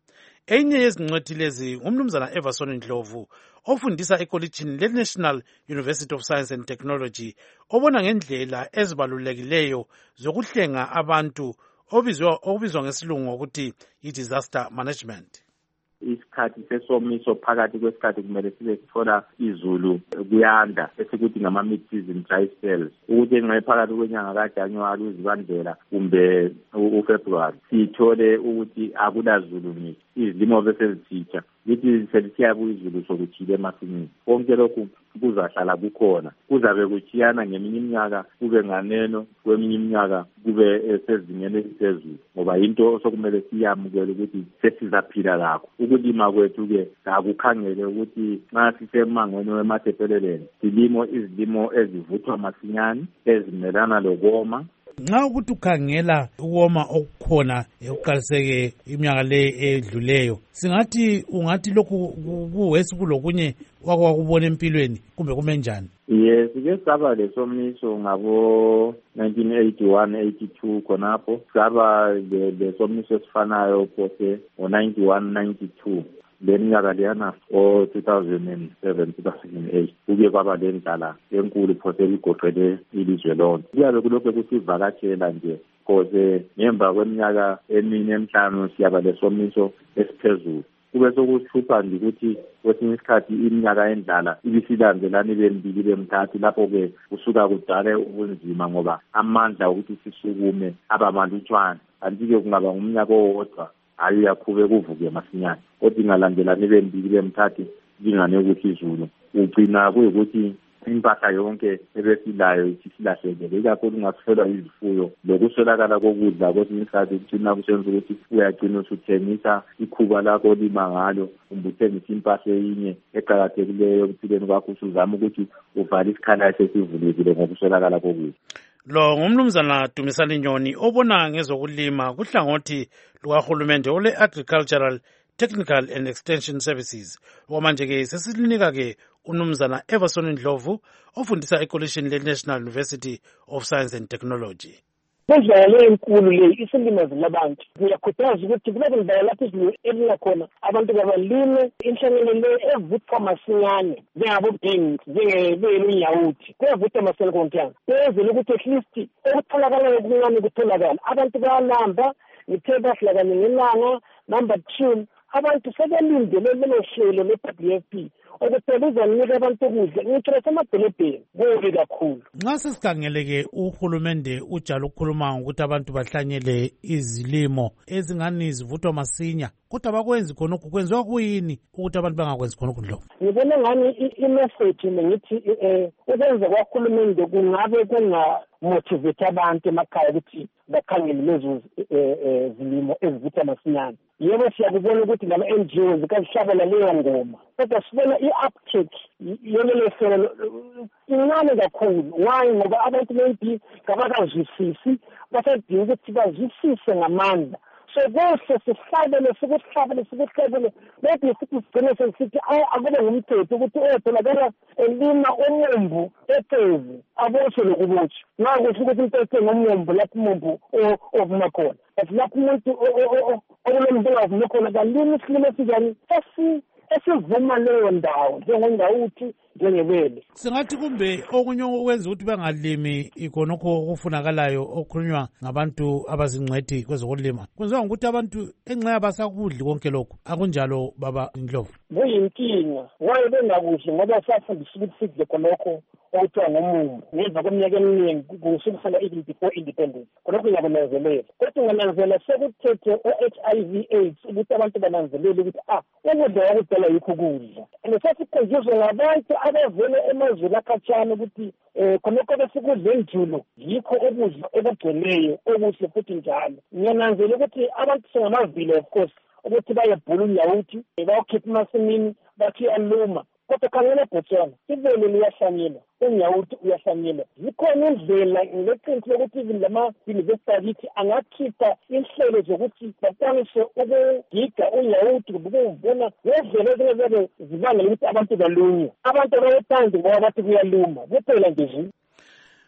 enye yezingcwethi lezi ngumnumzana Everson Ndlovu ofundisa ekolitshini le-National University of Science and Technology obona ngendlela ezibalulekileyo zokuhlenga abantu obizwa obizwa ngesilungu ngokuthi i-disaster management. Isikhathi sesomiso phakathi kwesikhathi kumele sibe sithola izulu kuyanda esikuthi ngama mid season dry spells ukuthi engabe phakathi kwenyanga kaJanuwari uzibandlela kumbe uFebruary sithole ukuthi akulazulu ngisho izilimo bese zithitsha lithi selisiyabuya izulu sokuthile emasimini konke lokhu kuzahlala kukhona kuzabe kuchiyana ngeminye iminyaka kube nganeno kweminye iminyaka kube sezingene phezulu ngoba into sokumele siyamukele ukuthi sesizaphila lakho ukulima kwethu ke akukhangele ukuthi nxa sisemangweni wematepeleleni silimo izilimo ezivuthwa masinyane ezimelana lokoma. Nxa ukuthi ukhangela ukoma okukhona ekuqaliseke iminyaka le edluleyo singathi ungathi lokhu kuwesi kulokunye wakwakubona empilweni kumbe kumenjani? Yes, ke saba lesomiso ngabo nineteen eighty-one eighty-two khonapho saba lesomiso esifanayo phose ngo ninety-one ninety-two leminyaka leyana o two thousand seven two thousand eight kuke kwaba lendlala enkulu phose ligoqele ilizwe lonke kuyabe kulokho kusivakatshela nje cause ngemva kweminyaka emine emhlanu siyaba lesomiso esiphezulu kube sokuhlupha nje ukuthi kwesinye isikhathi iminyaka endlala ibisilandelana ibembili bemthathu lapho-ke kusuka kudale ubunzima ngoba amandla ukuthi sisukume abamalutshwana kanti-ke kungaba ngumnyaka owodwa hayi uyakhube kuvuke masinyane kodwa ingalandelana ibembili bemthathu lingane ukuthi izulu ugcina kuyukuthi impahla yonke ebesilayo ithi silahlekele ikakhulu ungakufelwa izifuyo lokuswelakala kokudla kwesinye isikhathi kugcina kusenza ukuthi uyagcina usuthengisa ikhuba lakho lima ngalo kumbe uthengisa impahla eyinye eqakathekileyo ekuphileni kwakho usuzama ukuthi uvale isikhala esesivulekile ngokuswelakala kokudla. Lo ngumnumzana Dumisani Nyoni obona ngezokulima kuhlangothi lukahulumende ole Agricultural Technical and Extension Services. Okwamanje ke sesilinika ke unumzana Everson Ndlovu ofundisa ekolitshini le-National University of Science and Technology. Indlela enkulu le isilimazi labantu ngiyakhuthaza ukuthi kube indawo lapho izulu elinakhona abantu babalime inhlangano le evuthwa masinyane njengabodingi njengebeyinyawuthi kuyavuthwa masinyane kontanga kwenzela ukuthi at least okutholakalayo okuncane kutholakala abantu bayalamba ngithe bahlala kanye ngelanga. Number two, abantu sebelindele lelo hlelo le-W F P okuphela uzanika abantu ukudla ngithola semadolobheni kubi kakhulu. Nxa sesikhangeleke uhulumende ujala ukukhuluma ngokuthi abantu bahlanyele izilimo ezingani zivuthwa masinya kodwa bakwenzi khonokho kwenziwa kuyini ukuthi abantu bangakwenzi khonokho Ndlovu? Ngibona ngani i-message ngithi ukwenza kwahulumende kungabe kungamotivate abantu emakhaya ukuthi bakhangele lezo zilimo ezivuthwa masinyane. Yebo siyakubona ukuthi lama N G Os zikazihlabela leyo ngoma kodwa sibona i-uptake yolelo hlelo incane kakhulu. Why? Ngoba abantu maybe kabakazwisisi basadinga ukuthi bazwisise ngamandla. So kuhle sihlabele sikuhlabele sikuhlabele maybe sithi sigcine sesithi akube ngumthetho ukuthi oyatholakala elima umumbu ephezi abotshwe lokubotshwa ngakusho ukuthi into ethenga umumbu lapho umumbu ovuma khona but lapho umuntu okulembu ovuma khona kalimi isilimo esinjani esivuma leyo ndawo njengondawuthi njengebele. Singathi kumbe okunye okwenza ukuthi bangalimi ikhonokho okufunakalayo okhulunywa ngabantu abazingcwethi kwezokulima kwenziwa ngokuthi abantu enxa abasakudli konke lokhu akunjalo baba Ndlovu? Kuyinkinga waye bengakudli ngoba safundisa ukuthi sidle khonokho okuthiwa ngomumbu ngemva kweminyaka eminingi kusukela even before independence khonokho ngiyakunanzelela kodwa ungananzela sekuthethe o-H I V AIDS ukuthi abantu bananzelele ukuthi ah ukudla wakudala yikho ukudla and sesikhonjuzwa ngabantu abavele emazweni akhatshana ukuthi um khonokho besikudla enjulo yikho ukudla okugcweleyo okuhle futhi njalo. Ngiyananzela ukuthi abantu sengamavile of course ukuthi bayebhula unyawuthi bayokhipha emasimini bathi aluma kodwa khangela eBotswana ivele liyahlanyelwa unyawuthi uyahlanyelwa. Zikhona indlela ngeqiniso lokuthi even lama-university akithi angakhipha inhlelo zokuthi bakwanise ukugiga unyawuthi ukuvuna ngendlela ezingezabe zibangela ukuthi abantu balunywe. Abantu abayethandi ngoba bathi kuyaluma kuphela nje.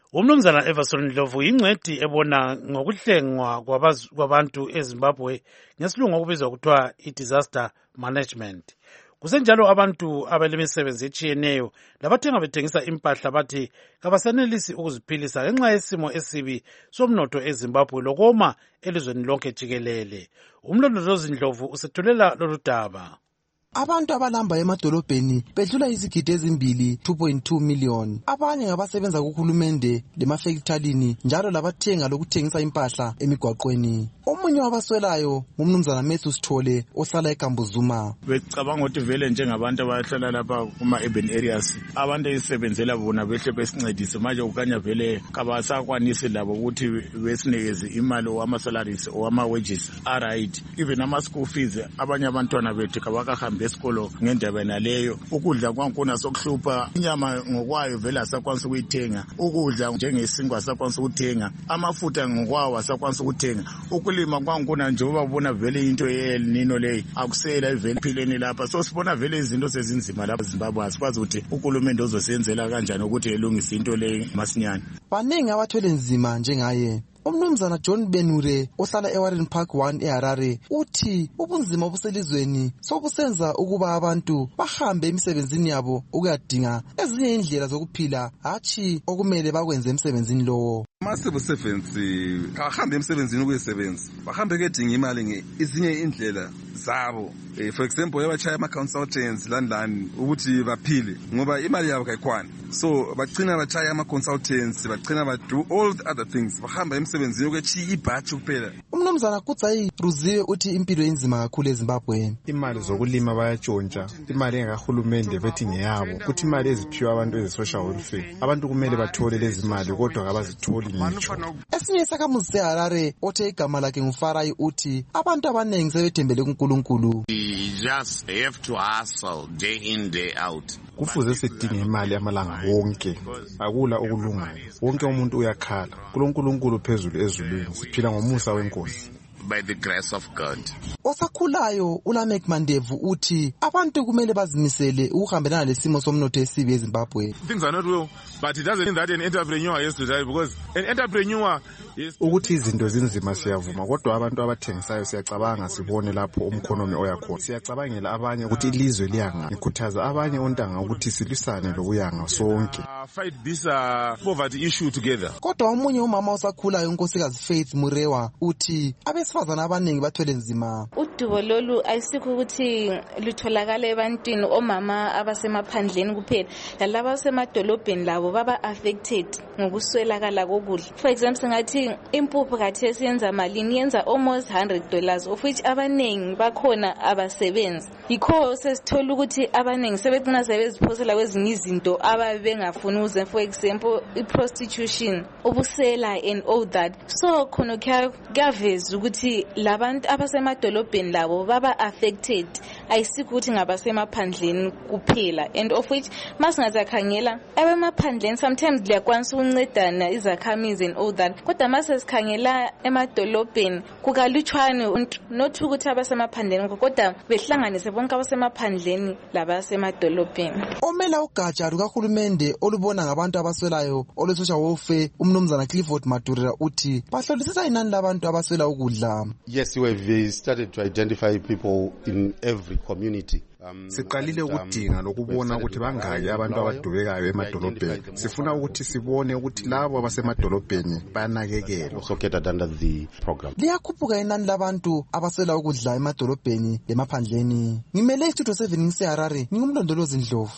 umnumzana Everson Ndlovu ingcedi ebona ngokuhlengwa kwabantu eZimbabwe ngesilungu okubizwa kuthiwa i-disaster management. Kusenjalo abantu abalemisebenzi etshiyeneyo labathenga bethengisa impahla bathi kabasanelisi ukuziphilisa ngenxa yesimo esibi somnotho eZimbabwe lokoma elizweni lonke jikelele. Umlondolozi Ndlovu usethulela lolu daba. Abantu abalamba emadolobheni bedlula izigidi ezimbili two point two million. Abanye ngabasebenza kuhulumende lemafekithalini njalo labathenga lokuthengisa impahla emigwaqweni. Omunye wabaswelayo ngumnumzana Matthew Sithole ohlala eGambuzuma. Becabanga ukuthi vele njengabantu abahlala lapha kuma urban areas abantu esebenzela bona behle besincedise manje ukanya vele kabasakwanisi labo ukuthi besinikeze imali wama salaries owama wages alright even ama school fees abanye abantwana bethu kabakahambe esikolo ngendaba naleyo ukudla kwankuna sokuhlupha inyama ngokwayo vele asakwanisa ukuyithenga ukudla njengesinkwa asakwanisa ukuthenga amafutha ngokwawo asakwanisa ukuthenga ukulima kwankuna njengoba ubona vele into yeL Nino leyi akusela ivele phileni lapha so sibona vele izinto sezinzima lapha eZimbabwe asikwazi ukuthi ukulumende uzosenzela kanjani ukuthi elungise into leyi masinyane. Baningi abathwele nzima njengaye. Umnumzana John Benure ohlala eWarren Park one eHarare uthi ubunzima obuselizweni sobusenza ukuba abantu bahambe emisebenzini yabo ukuyadinga ezinye indlela zokuphila hatshi okumele bakwenze emsebenzini lowo. Ama-civil servants kahambe emsebenzini ukuyisebenza bahambe kedinga imali ezinye indlela zabo for example yabachaya ama-consultants lani lani ukuthi baphile ngoba imali yabo kayikhwana so bagcina bachaya ama-consultants bagcina bado all the other things bahamba emsebenzini ukwechiya ibhathi kuphela. Umnumzana Kutsayi Ruziwe uthi impilo enzima kakhulu eZimbabwe. Imali zokulima bayatshontsha imali engakahulumende bethi ngeyabo kuthi imali eziphiwa abantu eze-social welfare abantu kumele bathole lezi mali kodwa kabazitholi ngitsho. Esinye isakhamuzi seHarare othe igama lakhe nguFarai uthi abantu abanengi sebethembele kuNkulunkulu. We just have to hustle day in day out. Kufuze sidinge imali amalanga wonke akula okulungayo wonke umuntu uyakhala kulonkulunkulu phezulu ezulwini siphila ngomusa wenkosi. By the grace of God. Osakhulayo uLamek Mandevu uthi abantu kumele bazimisele ukuhambelana lesimo somnotho esibi eZimbabwe. Things are not well, but it doesn't mean that an entrepreneur has to die because an entrepreneur is ukuthi izinto zinzima siyavuma kodwa abantu abathengisayo siyacabanga sibone lapho umkhonomi oyakhona. Siyacabangela abanye ukuthi ilizwe liyanga ikhuthaza abanye ontanga ukuthi silisane lokuyanga sonke. Fight this uh, poverty issue together. Kodwa omunye umama osakhulayo unkosikazi Faith Murewa uthi abesifazana abaningi bathwele nzima. Udubo lolu ayisikho ukuthi lutholakala ebantwini omama abasemaphandleni kuphela lalabo abasemadolobheni labo baba affected ngokuswelakala kokudla. For example singathi impuphu khathesi yenza malini yenza almost one hundred dollars of which abaningi bakhona abasebenzi. Yikho sesithola ukuthi abaningi sebegcina sebeziphosela kwezinye izinto ababengafuni uze for example i-prostitution ubusela and all that. So khona kuyaveza ukuthi labantu abasemadolobheni labo baba affected ayisikho ukuthi ngabasemaphandleni kuphela and of which masingazakhangela abemaphandleni sometimes liyakwanisa ukuncedana izakhamizi and all that kodwa masesikhangela emadolobheni kukalutshwane not ukuthi abasemaphandleni kodwa behlanganise bonke abasemaphandleni labasemadolobheni. Omela ugatsha lukahulumende olubona ngabantu abaswelayo olwe-social welfare umnumzana Clifford Madurira uthi bahlolisisa inani labantu abaswela ukudla. Yes, we have started to identify people in every community. Siqalile ukudinga lokubona ukuthi bangaki abantu abadubekayo emadolobheni. Sifuna ukuthi sibone ukuthi labo abasemadolobheni banakekelwa. So get under the program. Liyakhuphuka inani labantu abaswela ukudla emadolobheni lemaphandleni. Ngimele istudio seven ngiseHarare ngingumlondolozi Ndlovu.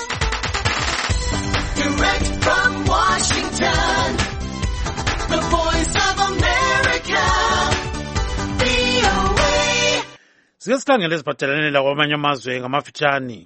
Direct from Washington, the voice of America, V O A. Sike sikhangele eziphathelene lakwamanye amazwe ngamafitshane.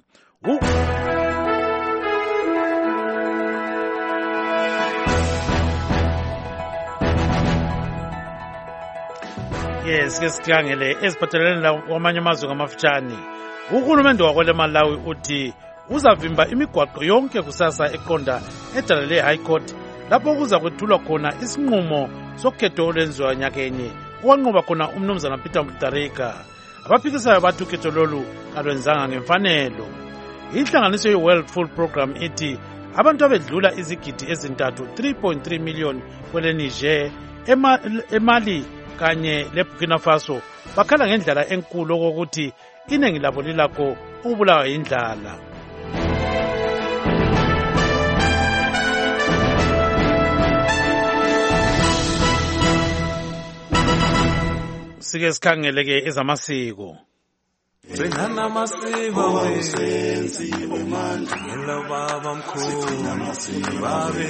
Yes, sike sikhangele eziphathelene lakwamanye amazwe ngamafitshane. Uhulumende wakwele Malawi uthi uzavimba imigwaqo yonke kusasa eqonda edalale High Court lapho kuza kwethulwa khona isinqumo sokhetho olwenziwa nyakenye owanqoba khona umnumzana Peter Mutharika. Abaphikisayo bathi ukhetho lolu kalwenzanga ngemfanelo. Inhlanganiso ye-World Food Program ithi abantu abedlula izigidi ezintathu three point three million kwele Niger, eMali kanye leBurkina Faso bakhala ngendlela enkulu okokuthi iningi labo lilakho ukubulawa indlala. Sike sikhangeleke ezamasiko. Singana amasiko wesenzi wemandla ngelo baba mkhulu babe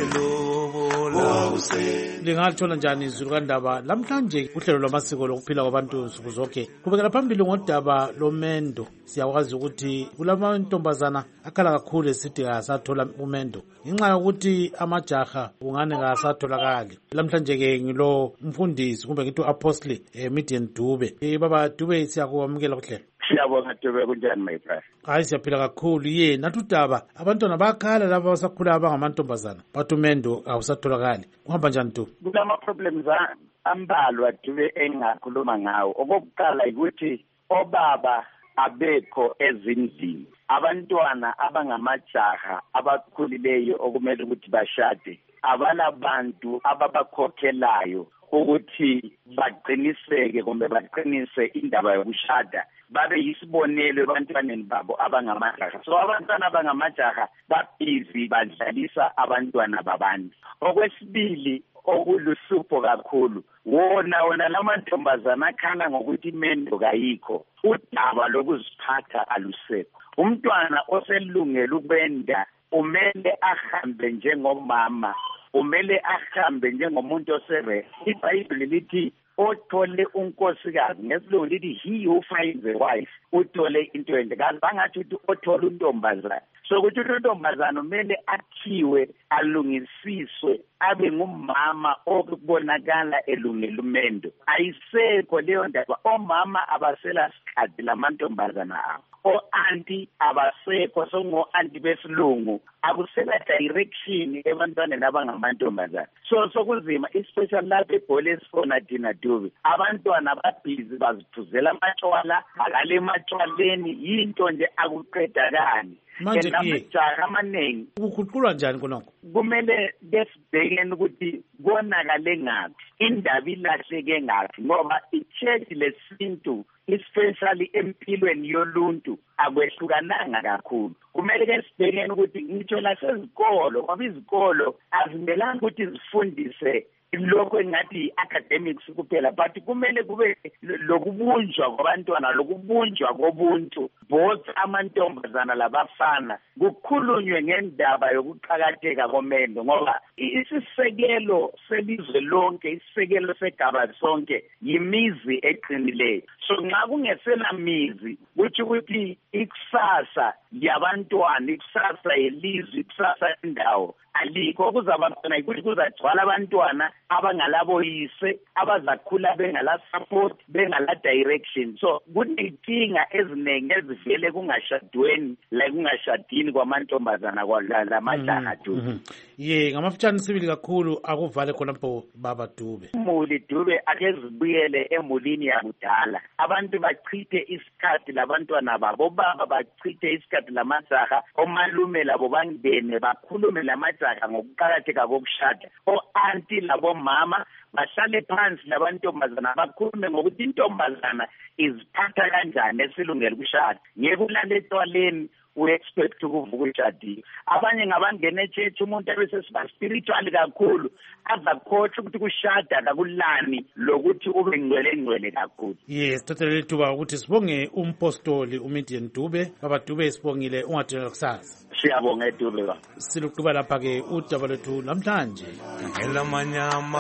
lobola. Lingathola njani izulu kandaba lamhlanje uhlelo lwamasiko lokuphila kwabantu nsuku zonke kubekela phambili ngodaba lomendo. Siyakwazi ukuthi kulamantombazana akhala kakhulu esithi asathola umendo ngenxa yokuthi amajaha ungane ngasatholakali. Lamhlanje ke ngilo mfundisi kumbe ngithi apostle Midian Dube. Eh baba Dube siyakwamukela kuhlelo. Siyabonga Dube, kunjani my brother? Hayi siyaphila kakhulu ye nathi udaba abantwana bakhala laba basakhula abangamantombazana bathi umendo awusatholakali. Kuhamba njani Dube? Kulama problems ambalwa Dube engakhuluma ngawo. Okokuqala ukuthi obaba abekho ezindlini, abantwana abangamajaha abakhulileyo okumele ukuthi bashade abalabantu ababakhokhelayo ukuthi baqiniseke kumbe baqinise indaba yokushada babe yisibonelo ebantwaneni babo abangamajaha. So abantwana abangamajaha babhizi badlalisa abantwana babantu. Okwesibili okuluhlupho kakhulu wona wona lamantombazana akhala ngokuthi imendo kayikho, udaba lokuziphatha alusekho. Umntwana oselungela ukubenda umele ahambe njengomama, umele ahambe njengomuntu osere. iBhayibheli lithi othole unkosikazi, ngesilungu lithi he who finds a wife uthole into ende. Kanti bangathi uthi othole untombazana. So ukuthi untombazana umele akhiwe, alungisiswe, abe ngumama okubonakala elungela umendo. Ayisekho leyo ndaba. Omama abasela sikhathi lamantombazana abo, o-anti abasekho, songo-anti besilungu akusela direction ebantwaneni abangamantombazana. So sokuzima especially lapho eBhole esifona thina Dube, abantwana babhizi baziphuzela amatshwala, akale ematshwaleni yinto nje akuqedakani. Manje ke amaningi ukukhululwa njani konakho? Kumele besibhekene ukuthi konakale ngaphi, indaba ilahleke ngaphi, ngoba ichurch lesintu especially empilweni yoluntu akwehlukananga kakhulu. Kumele ke sibhekene ukuthi ngitsho lasezikolo, ngoba izikolo azimelanga ukuthi zifundise lokho engathi academics kuphela, but kumele kube lokubunjwa kwabantwana, lokubunjwa kobuntu, both amantombazana labafana, kukhulunywe ngendaba yokuqhakatheka komendo, ngoba isisekelo selizwe lonke, isisekelo segaba sonke yimizi eqinileyo. So nxa kungesela mizi kuthi ukuthi ikusasa yabantwana, ikusasa yelizwe, ikusasa indawo alikho. Kuzaba khona ukuthi kuzagcwala abantwana abangalaboyise, abazakhula bengala support, bengala direction. So kunenkinga eziningi ezivele kungashadweni, la kungashadini kwamantombazana kwalamajaha Dube. Ye ngamafutshane sibili kakhulu akuvale khonapho baba Dube. Umuli Dube akezibuyele emulini yakudala. Abantu bachithe isikhathi labantwana babo, baba bachithe isikhathi lamajaha, omalume labo bangene bakhulume lamajaha ngokuqakatheka kokushada. O-anti labo mama bahlale phansi labantombazana bakhulume ngokuthi intombazana iziphatha kanjani esilungela ukushada. Ngeke ulale etwaleni u-expect ukuvuka ushadile. Abanye ngabangena echurch umuntu abesesiba spiritual kakhulu azakhohlwa ukuthi kushada kakulani lokuthi ube ngcwele ngcwele kakhulu. Yes, thathelele ithuba ukuthi sibonge umpostoli uMidian Dube. Baba Dube sibongile, ungadinga kusasa. Siyabonga Dube baba. Silukuba lapha ke udaba lethu namhlanje. Elamanyama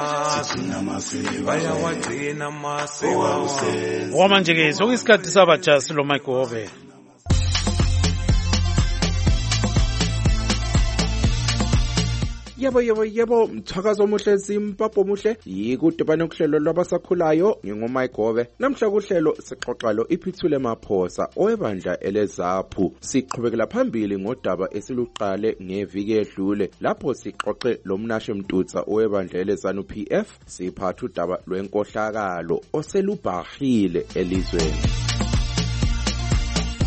bayawagcina amasiko. Wamanje ke sokuyisikhathi sabatsha silo Michael Hove. Yebo yebo yebo, mthakazo omuhle Zimbabwe omuhle. Yikudibana ukuhlelo lwabasakhulayo ngingoMayigobe. Namhla kuhlelo sixoxa lo iphithule maphosa owebandla eleZaphu. Siqhubekela phambili ngodaba esiluqale ngeviki edlule lapho sixoxe lomnashe Mtutsa owebandla eleZanu P F siphatha udaba lwenkohlakalo oselubhahile elizweni.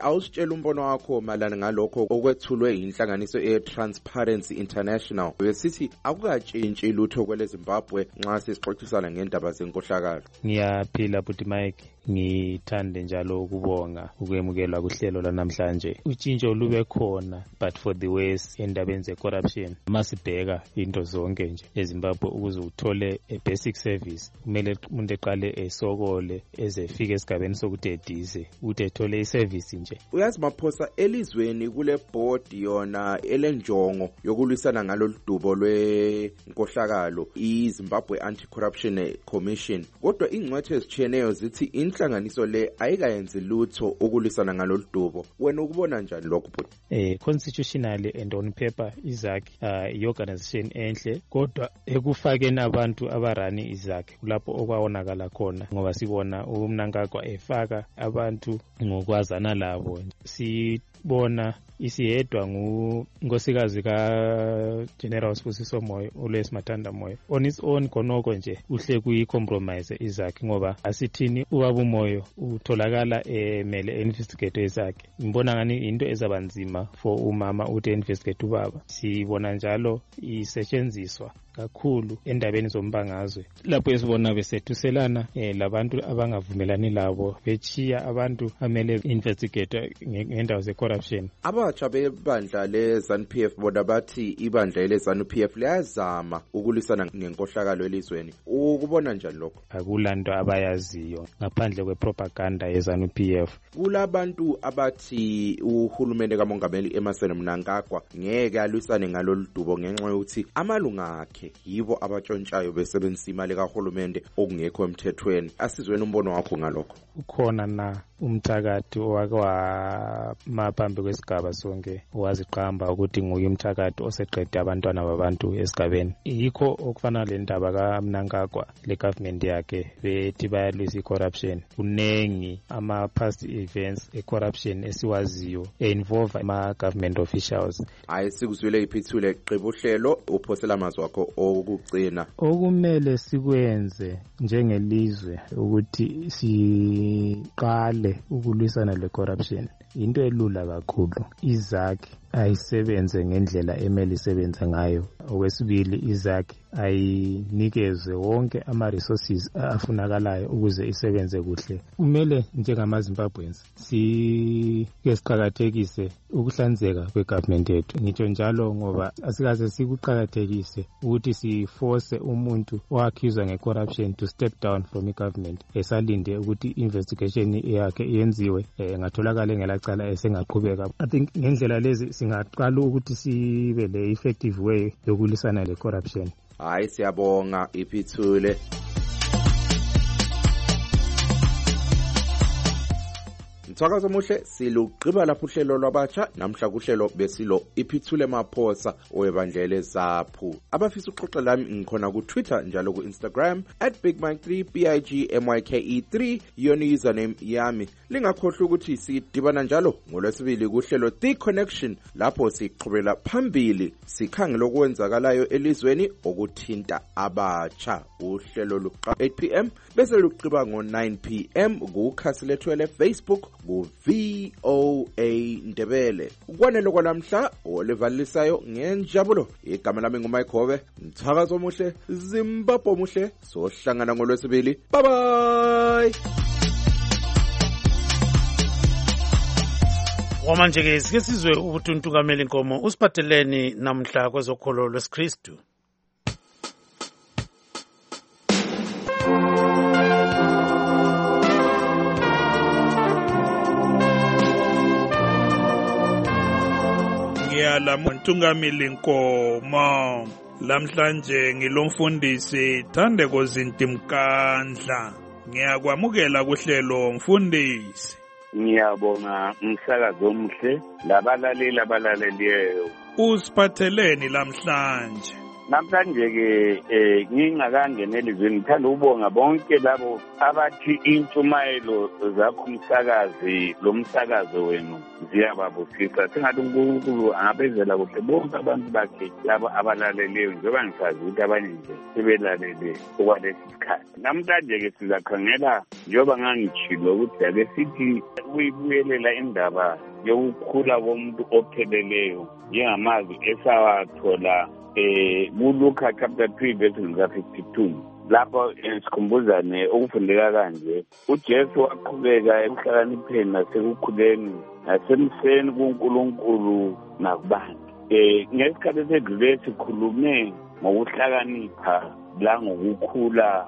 awusitshela umbono wakho malana ngalokho okwethulwe inhlanganiso e-Transparency International besithi akukatshintshi lutho kwele Zimbabwe nxa sesixoxisana ngendaba zenkohlakalo. Ngiyaphila Bhuti Mike, ngithande njalo ukubonga ukwemukelwa kuhlelo lanamhlanje. Utshintsho lube khona but for the worse endabeni ze-corruption. Masibheka into zonke nje eZimbabwe ukuze uthole a basic service kumele umuntu eqale esokole ezefika esigabeni sokuthi edize uthi ethole iservice nje. Uyazi Maphosa, elizweni kule board yona elenjongo yokulwisana ngalolu dubo lwenkohlakalo iZimbabwe Anti-Corruption Commission, kodwa ingcwethe ezitshiyeneyo zithi inhlanganiso le ayikayenzi lutho ukulwisana ngalolu dubo. Wena ukubona njani lokho Bhuti? Eh constitutionally and on paper izak uh, i-organization enhle, kodwa ekufakeni abantu abarani izakhe kulapho okwawonakala khona, ngoba sibona uMnangagwa efaka abantu ngokwazana labo. Sibona isiyedwa ngunkosikazi ka General Sibusiso Moyo uLwesi Mathanda Moyo on its own konoko nje uhle kuyi-compromise izakhe, ngoba asithini ubaba uMoyo utholakala emele investigate izakhe. Ngibona ngani into ezabanzima for umama uthi investigate ubaba. Sibona njalo isetshenziswa kakhulu endabeni zombangazwe lapho esibona besethuselana eh, labantu abangavumelani labo bechiya abantu amele investigate ngendawo ze-corruption. Abatsha bebandla le-ZANU-P F bona bathi ibandla le-ZANU-P F liyazama ukulwisana ngenkohlakalo elizweni. Ukubona njani lokho? Akulanto abayaziyo ngaphandle kwepropaganda ye-ZANU-P F. Kulabantu abathi uhulumende kaMongameli Emmerson Mnangagwa ngeke alwisane ngalolu dubo ngenxa yokuthi amalunga akhe yibo abatshontshayo besebenzisa imali kahulumende okungekho emthethweni. Asizweni umbono wakho ngalokho. Ukhona na umthakathi owakwa phambi kwesigaba sonke waziqamba ukuthi nguye umthakathi oseqede abantwana babantu esigabeni. Yikho okufana le ndaba kaMnangagwa le government yakhe bethi bayalwisa i-corruption. Kunengi ama past events e-corruption esiwaziyo e-involve ama-government officials. Hayi sikuzwile iphithule qeba uhlelo uphosela amazwi wakho okugcina. Okumele sikwenze njengelizwe ukuthi siqale ukulwisana le-corruption into elula kakhulu. Izakhe ayisebenze ngendlela emeli isebenze ngayo. Okwesibili, izakhe ayinikezwe wonke ama-resources afunakalayo ukuze isebenze kuhle. Kumele njengamaZimbabweans sike siqakathekise ukuhlanzeka kwegovernment yethu. Ngitsho njalo ngoba asikaze sikuqakathekise ukuthi siforce umuntu oaccused nge-corruption to step down from i-government esalinde ukuthi investigation yakhe iyenziwe ngatholakala ngelacala esengaqhubeka. I think ngendlela lezi singaqala ukuthi sibe le effective way yokulisana le corruption. Hayi siyabonga iphithule. Mthakazo muhle siluqhiba lapho uhlelo lwabatsha namhla kuhlelo besilo iphithule Maphosa owebandlele zaphu. Abafisa uxoxa lami ngikhona ku Twitter njalo ku Instagram at big mike three b i g m y k e three yona username yami. Lingakhohlwa ukuthi sidibana njalo ngolwesibili kuhlelo The Connection lapho siqhubela phambili sikhangela okwenzakalayo elizweni okuthinta abatsha. Uhlelo luqa eight p m bese luqhiba ngo nine p m kukhasi lethu le Facebook ku V O A Ndebele. Ukwanele kwalamhla olevalisayo ngenjabulo. Igama lami nguMike Hove. Mthakazo omuhle, Zimbabwe omuhle. Sohlangana ngolwesibili. Bye bye. Wamanje ke sike sizwe ukuthi uNtungameli Nkomo usiphatheleni namhla kwezokholo lweSikristu. Ngiyala uNtungameli Nkomo. Lamhlanje ngilomfundisi Thandeko Zintimkandla. Ngiyakwamukela kuhlelo mfundisi. Ngiyabonga umsakazo omuhle labalaleli abalaleliyo. Usiphatheleni lamhlanje? namhlanje-ke um ngingakangenela izweni ngithanda ukubonga bonke labo abathi intshumayelo zakho umsakazi lo msakazo wenu ziyababusisa singathi uNkulunkulu angabezela kuhle bonke abantu bakhe labo abalaleleyo njengoba ngisazi ukuthi abanye nje sebelalele okwalesi sikhathi. Namhlanje-ke sizakhangela njengoba ngangitshilo ukuthi ake sithi ukuyibuyelela indaba yokukhula komuntu opheleleyo njengamazwi esawathola um kuLuka chapter three verse fifty-two. Lapho sikhumbuzane okufundeka kanje uJesu waqhubeka ekuhlakanipheni nasekukhuleni nasemseni kuNkulunkulu nakubantu. Um ngesikhathi esedlule sikhulume ngokuhlakanipha la ngokukhula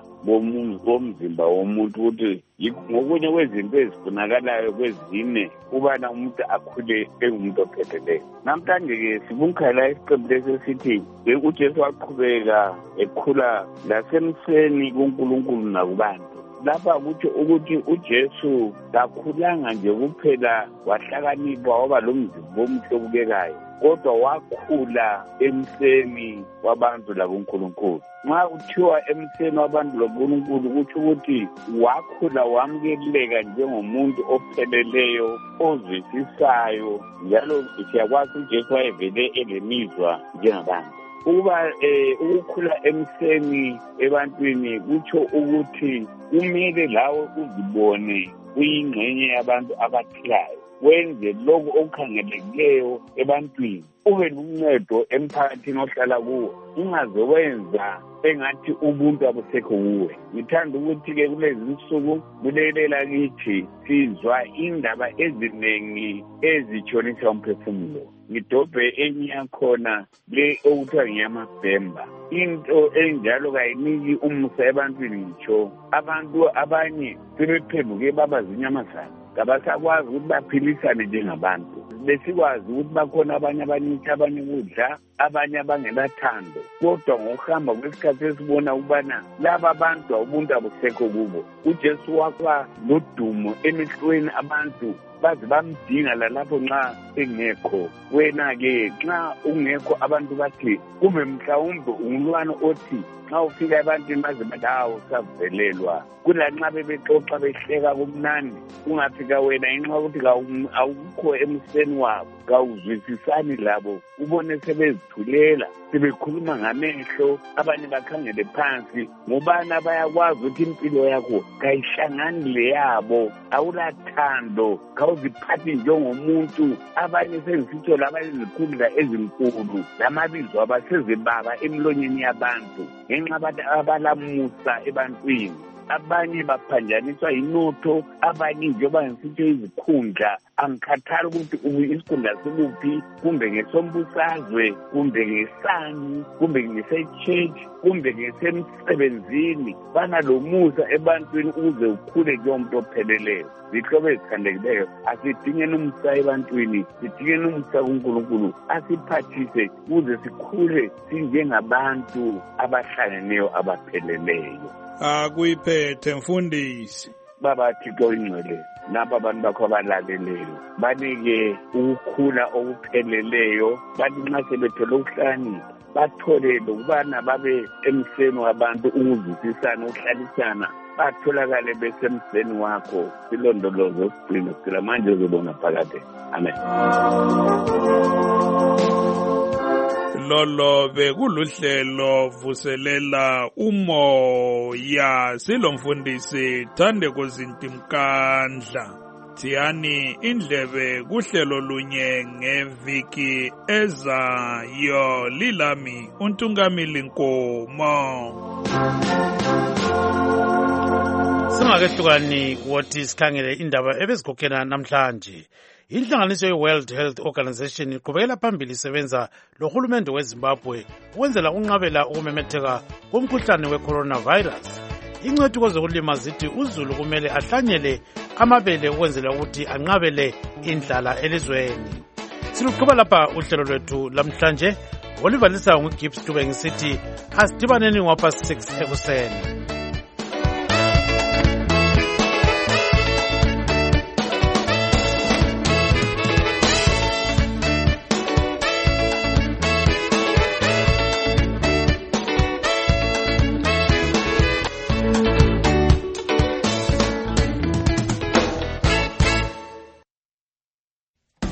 bomzimba womuntu ukuthi ngokunye kwezinto ezifunakalayo kwezine ubana umuntu akhule engumuntu opheleleyo. Namhlanje-ke sibunkhala isiqembu lesi esithi uJesu waqhubeka ekhula lasemseni kuNkulunkulu nakubantu. Lapha kuthi ukuthi uJesu kakhulanga nje kuphela wahlakanipha waba lo mzimba omuhle obukekayo, kodwa wakhula emseni wabantu lakuNkulunkulu. Nxa kuthiwa emseni wabantu lakuNkulunkulu kuthi ukuthi wakhula wamukeleka njengomuntu opheleleyo ozwisisayo, njalo siyakwazi uJesu wayevele elemizwa njengabantu. Ukuba um ukukhula emseni ebantwini kutsho ukuthi kumele lawe uzibone uyingxenye yabantu abaphilayo, wenze lokhu okukhangelekileyo ebantwini, ube luncedo emphakathini ohlala kuwo, ungaze wenza engathi ubuntu abusekho kuwe. Ngithanda ukuthi-ke kulezi nsuku kulelela kithi sizwa indaba eziningi ezitshonisa umphefumulo. Ngidobhe enye yakhona le okuthiwa ngiyamabhemba. Into enjalo kayiniki umusa ebantwini ngitsho. Abantu abanye sebephenduke baba zinyamazana, kabasakwazi ukuthi baphilisane njengabantu. Besikwazi ukuthi bakhona abanye abaniki abanye ukudla, abanye abangelathando, kodwa ngokuhamba kwesikhathi esibona ukubana laba abantu ubuntu abusekho kubo. uJesu wakwa lodumo emehlweni abantu baze bamdinga lalapho nxa engekho. Wena-ke nxa ungekho abantu bathi kube mhlawumbe ungulwana othi nxa ufika ebantwini baze bathi hawu savelelwa, kulanxa bebexoxa behleka kumnandi, ungafika wena ngenxa yokuthi awukho emseni wabo, kawuzwisisani labo, ubone sebezithulela sebekhuluma ngamehlo, abanye bakhangele phansi ngobana bayakwazi ukuthi impilo yakho kayihlangani leyabo, awulathando, kawuziphathi njengomuntu. Abanye sengifitsho labanye izikhundla ezinkulu lamabizo abasezebaba emlonyeni yabantu ngenxa abantu abalamusa ebantwini. Abanye baphanjaniswa inotho, abanye njengoba ngisitsho izikhundla, angikhathali ukuthi isikhundla sikuphi, kumbe ngesombusazwe, kumbe ngesani, kumbe ngese-church, kumbe ngesemsebenzini. Banalomusa ebantwini ukuze ukhule njengomuntu opheleleyo. Zihlobo ezikhandekileyo, asidingeni umusa ebantwini, sidingeni umusa kuNkulunkulu, asiphathise ukuze sikhule sinjengabantu abahlangeneyo abapheleleyo. Akuyiphethe mfundisi. Baba Thixo ingcwele, napa abantu bakho abalaleleyo, banike ukukhula okupheleleyo, bathi nxa sebethole ukuhlakanipha bathole lokubana babe emseni wabantu, ukuzwisisana, ukuhlalisana, batholakale besemseni wakho. Silondoloze usigcine, sicela manje uzobona phakade. Amen. Lolo bekuluhlelo vuselela umoya, silomfundisi Thandeko Zintimkandla. Thiyani indlebe kuhlelo lunye ngeviki ezayo. Lilami uNtungamili Nkomo. Singakehlukani wothi sikhangele indaba ebezikhokhela namhlanje. Inhlanganiso ye-World Health Organization iqhubekela phambili isebenza lohulumende weZimbabwe ukwenzela unqabela ukumemetheka komkhuhlane we-coronavirus. Ingcwethi kwezokulima zithi uzulu kumele ahlanyele amabele ukwenzela ukuthi anqabele indlala elizweni. Siluqhuba lapha uhlelo lwethu lamhlanje. Olivalisa nguGibbs Dube ngisithi asidibaneni ngapha six ekuseni.